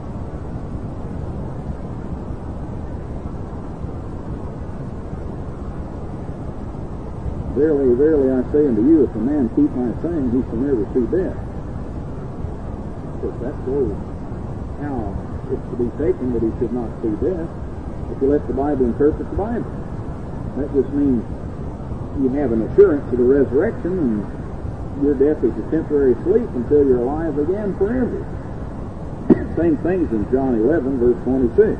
Verily, verily, I say unto you, if a man keep my saying, he shall never see death. Of course, that's where how it's to be taken that he should not see death if you let the Bible interpret the Bible. That just means you have an assurance of the resurrection, and your death is a temporary sleep until you're alive again forever. Same things in John eleven, verse twenty-six.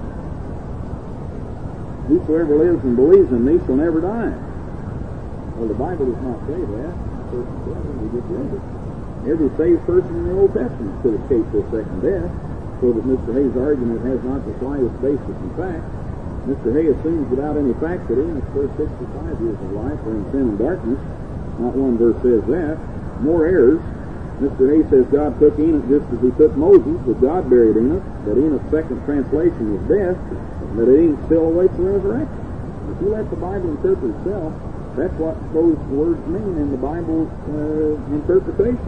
Whosoever lives and believes in me shall never die. Well, the Bible does not say that. First seven, we just read it. Every saved person in the Old Testament could escape this second death, so that Mister Hay's argument has not the slightest basis in fact. Mister Hay assumes without any fact that Enoch's first sixty-five years of life were in sin and darkness. Not one verse says that. More errors. Mister Hay says God took Enoch just as he took Moses, but God buried Enoch, that Enoch's second translation was death, and that Enoch still awaits the resurrection. If you let the Bible interpret itself, that's what those words mean in the Bible's uh, interpretation.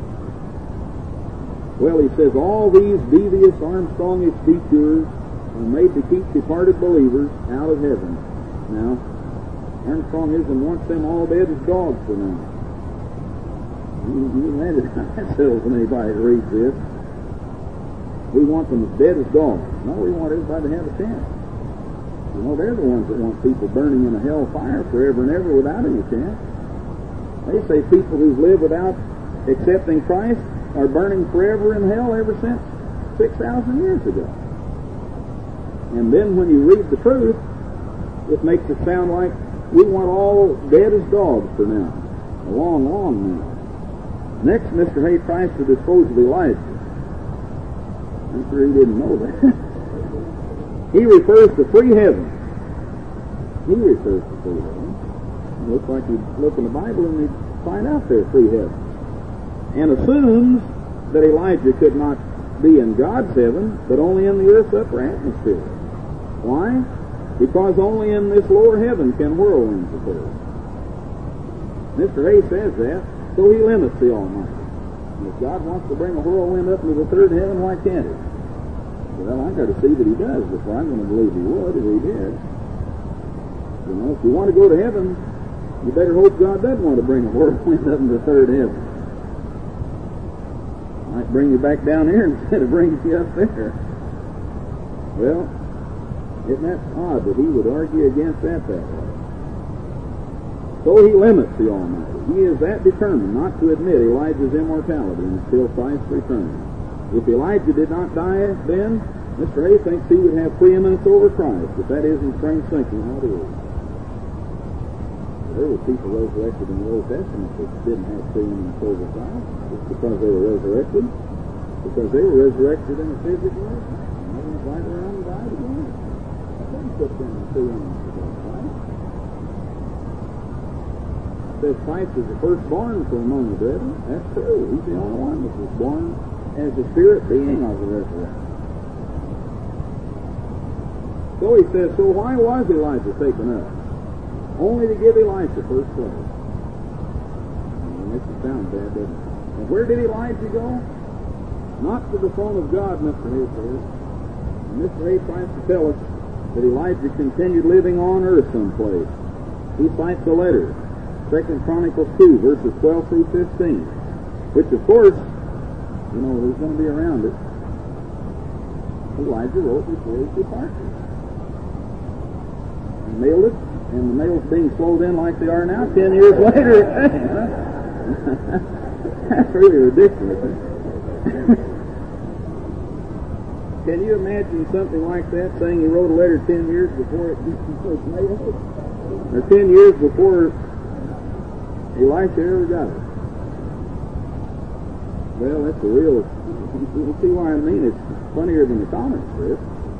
Well, he says, all these devious Armstrongish detours are made to keep departed believers out of heaven. Now, Armstrongism wants them all dead as dogs for now. You, you imagine ourselves when anybody reads this. We want them as dead as dogs. No, we want everybody to have a chance. You know, they're the ones that want people burning in a hell fire forever and ever without any chance. They say people who've lived without accepting Christ are burning forever in hell ever since six thousand years ago. And then when you read the truth, it makes it sound like we want all dead as dogs for now. A long, long now. Next, Mister Hay tries to dispose of Elijah. I'm sure he didn't know that. He refers to free heaven. He refers to free heaven. It looks like you look in the Bible and you find out there's free heaven. And assumes that Elijah could not be in God's heaven, but only in the earth's upper atmosphere. Why? Because only in this lower heaven can whirlwinds occur. Mister Hay says that, so he limits the Almighty. And if God wants to bring a whirlwind up into the third heaven, why can't he? Well, I've got to see that he does before I'm going to believe he would if he did. You know, if you want to go to heaven, you better hope God doesn't want to bring a whirlwind up into the third heaven. Might bring you back down here instead of bringing you up there. Well, isn't that odd that he would argue against that that way? So he limits the Almighty. He is that determined not to admit Elijah's immortality until Christ returns. If Elijah did not die then, Mister Hay thinks he would have preeminence over Christ, but that isn't strange thinking how it is. There were people resurrected in the Old Testament that didn't have preeminence over Christ, just because they were resurrected, because they were resurrected in a physical way. And they went right around and died again. That didn't put them in preeminence over Christ. It says Christ is the firstborn from among the brethren. That's true. He's the only one that was born as the spirit being of the resurrection. So he says, so why was Elijah taken up? Only to give Elisha first place. It makes it sound bad, doesn't it? And where did Elijah go? Not to the throne of God, Mister Hay says. And Mister Hay tries to tell us that Elijah continued living on earth someplace. He cites a letter, Second Chronicles two, verses twelve through fifteen, which of course You know, who's going to be around it? Elijah wrote before his departure. And mailed it, and the mail's being slowed in like they are now ten years later. That's really ridiculous. Can you imagine something like that, saying he wrote a letter ten years before it was mailed? Or ten years before Elisha ever got it? Well, that's a real... You see why I mean it's funnier than the comic strip.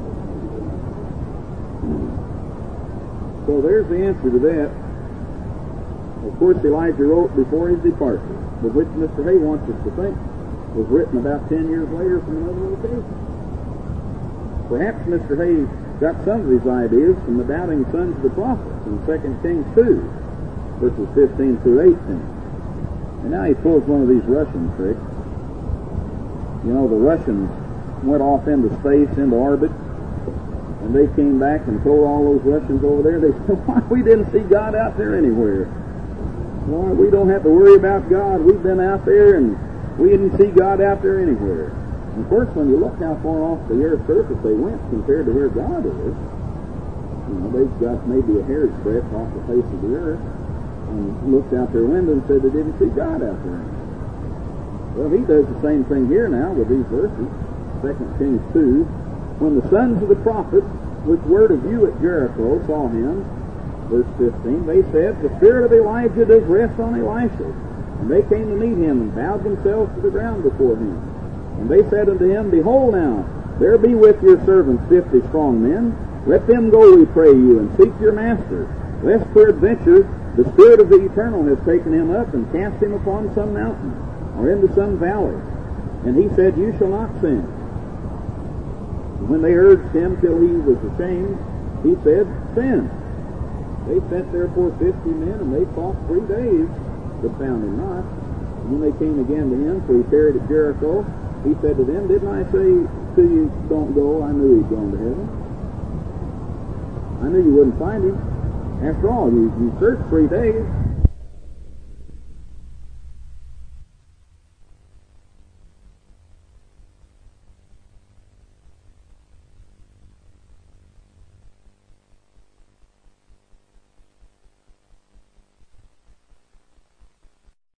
So there's the answer to that. Of course, Elijah wrote before his departure, but which Mister Hay wants us to think was written about ten years later from another location. Perhaps Mister Hay got some of these ideas from the doubting sons of the prophets in Second Kings two, verses fifteen through eighteen. And now he pulls one of these Russian tricks. You know, the Russians went off into space, into orbit, and they came back and told all those Russians over there, they said, why, we didn't see God out there anywhere. Why, we don't have to worry about God. We've been out there, and we didn't see God out there anywhere. And of course, when you look how far off the Earth's surface they went compared to where God is, you know, they've got maybe a hair's breadth off the face of the Earth, and looked out their window and said they didn't see God out there. Well, he does the same thing here now with these verses. Second Kings two. When the sons of the prophets, which were to view at Jericho, saw him, verse fifteen, they said, the spirit of Elijah does rest on Elisha. And they came to meet him and bowed themselves to the ground before him. And they said unto him, behold now, there be with your servants fifty strong men. Let them go, we pray you, and seek your master, lest peradventure the Spirit of the Eternal has taken him up and cast him upon some mountain, or into some valley. And he said, you shall not sin. And when they urged him till he was ashamed, he said, sin. They sent therefore fifty men, and they fought three days, but found him not. And when they came again to him, for he tarried at Jericho, he said to them, didn't I say to you, don't go? I knew he'd gone to heaven. I knew you wouldn't find him. After all, you, you searched three days.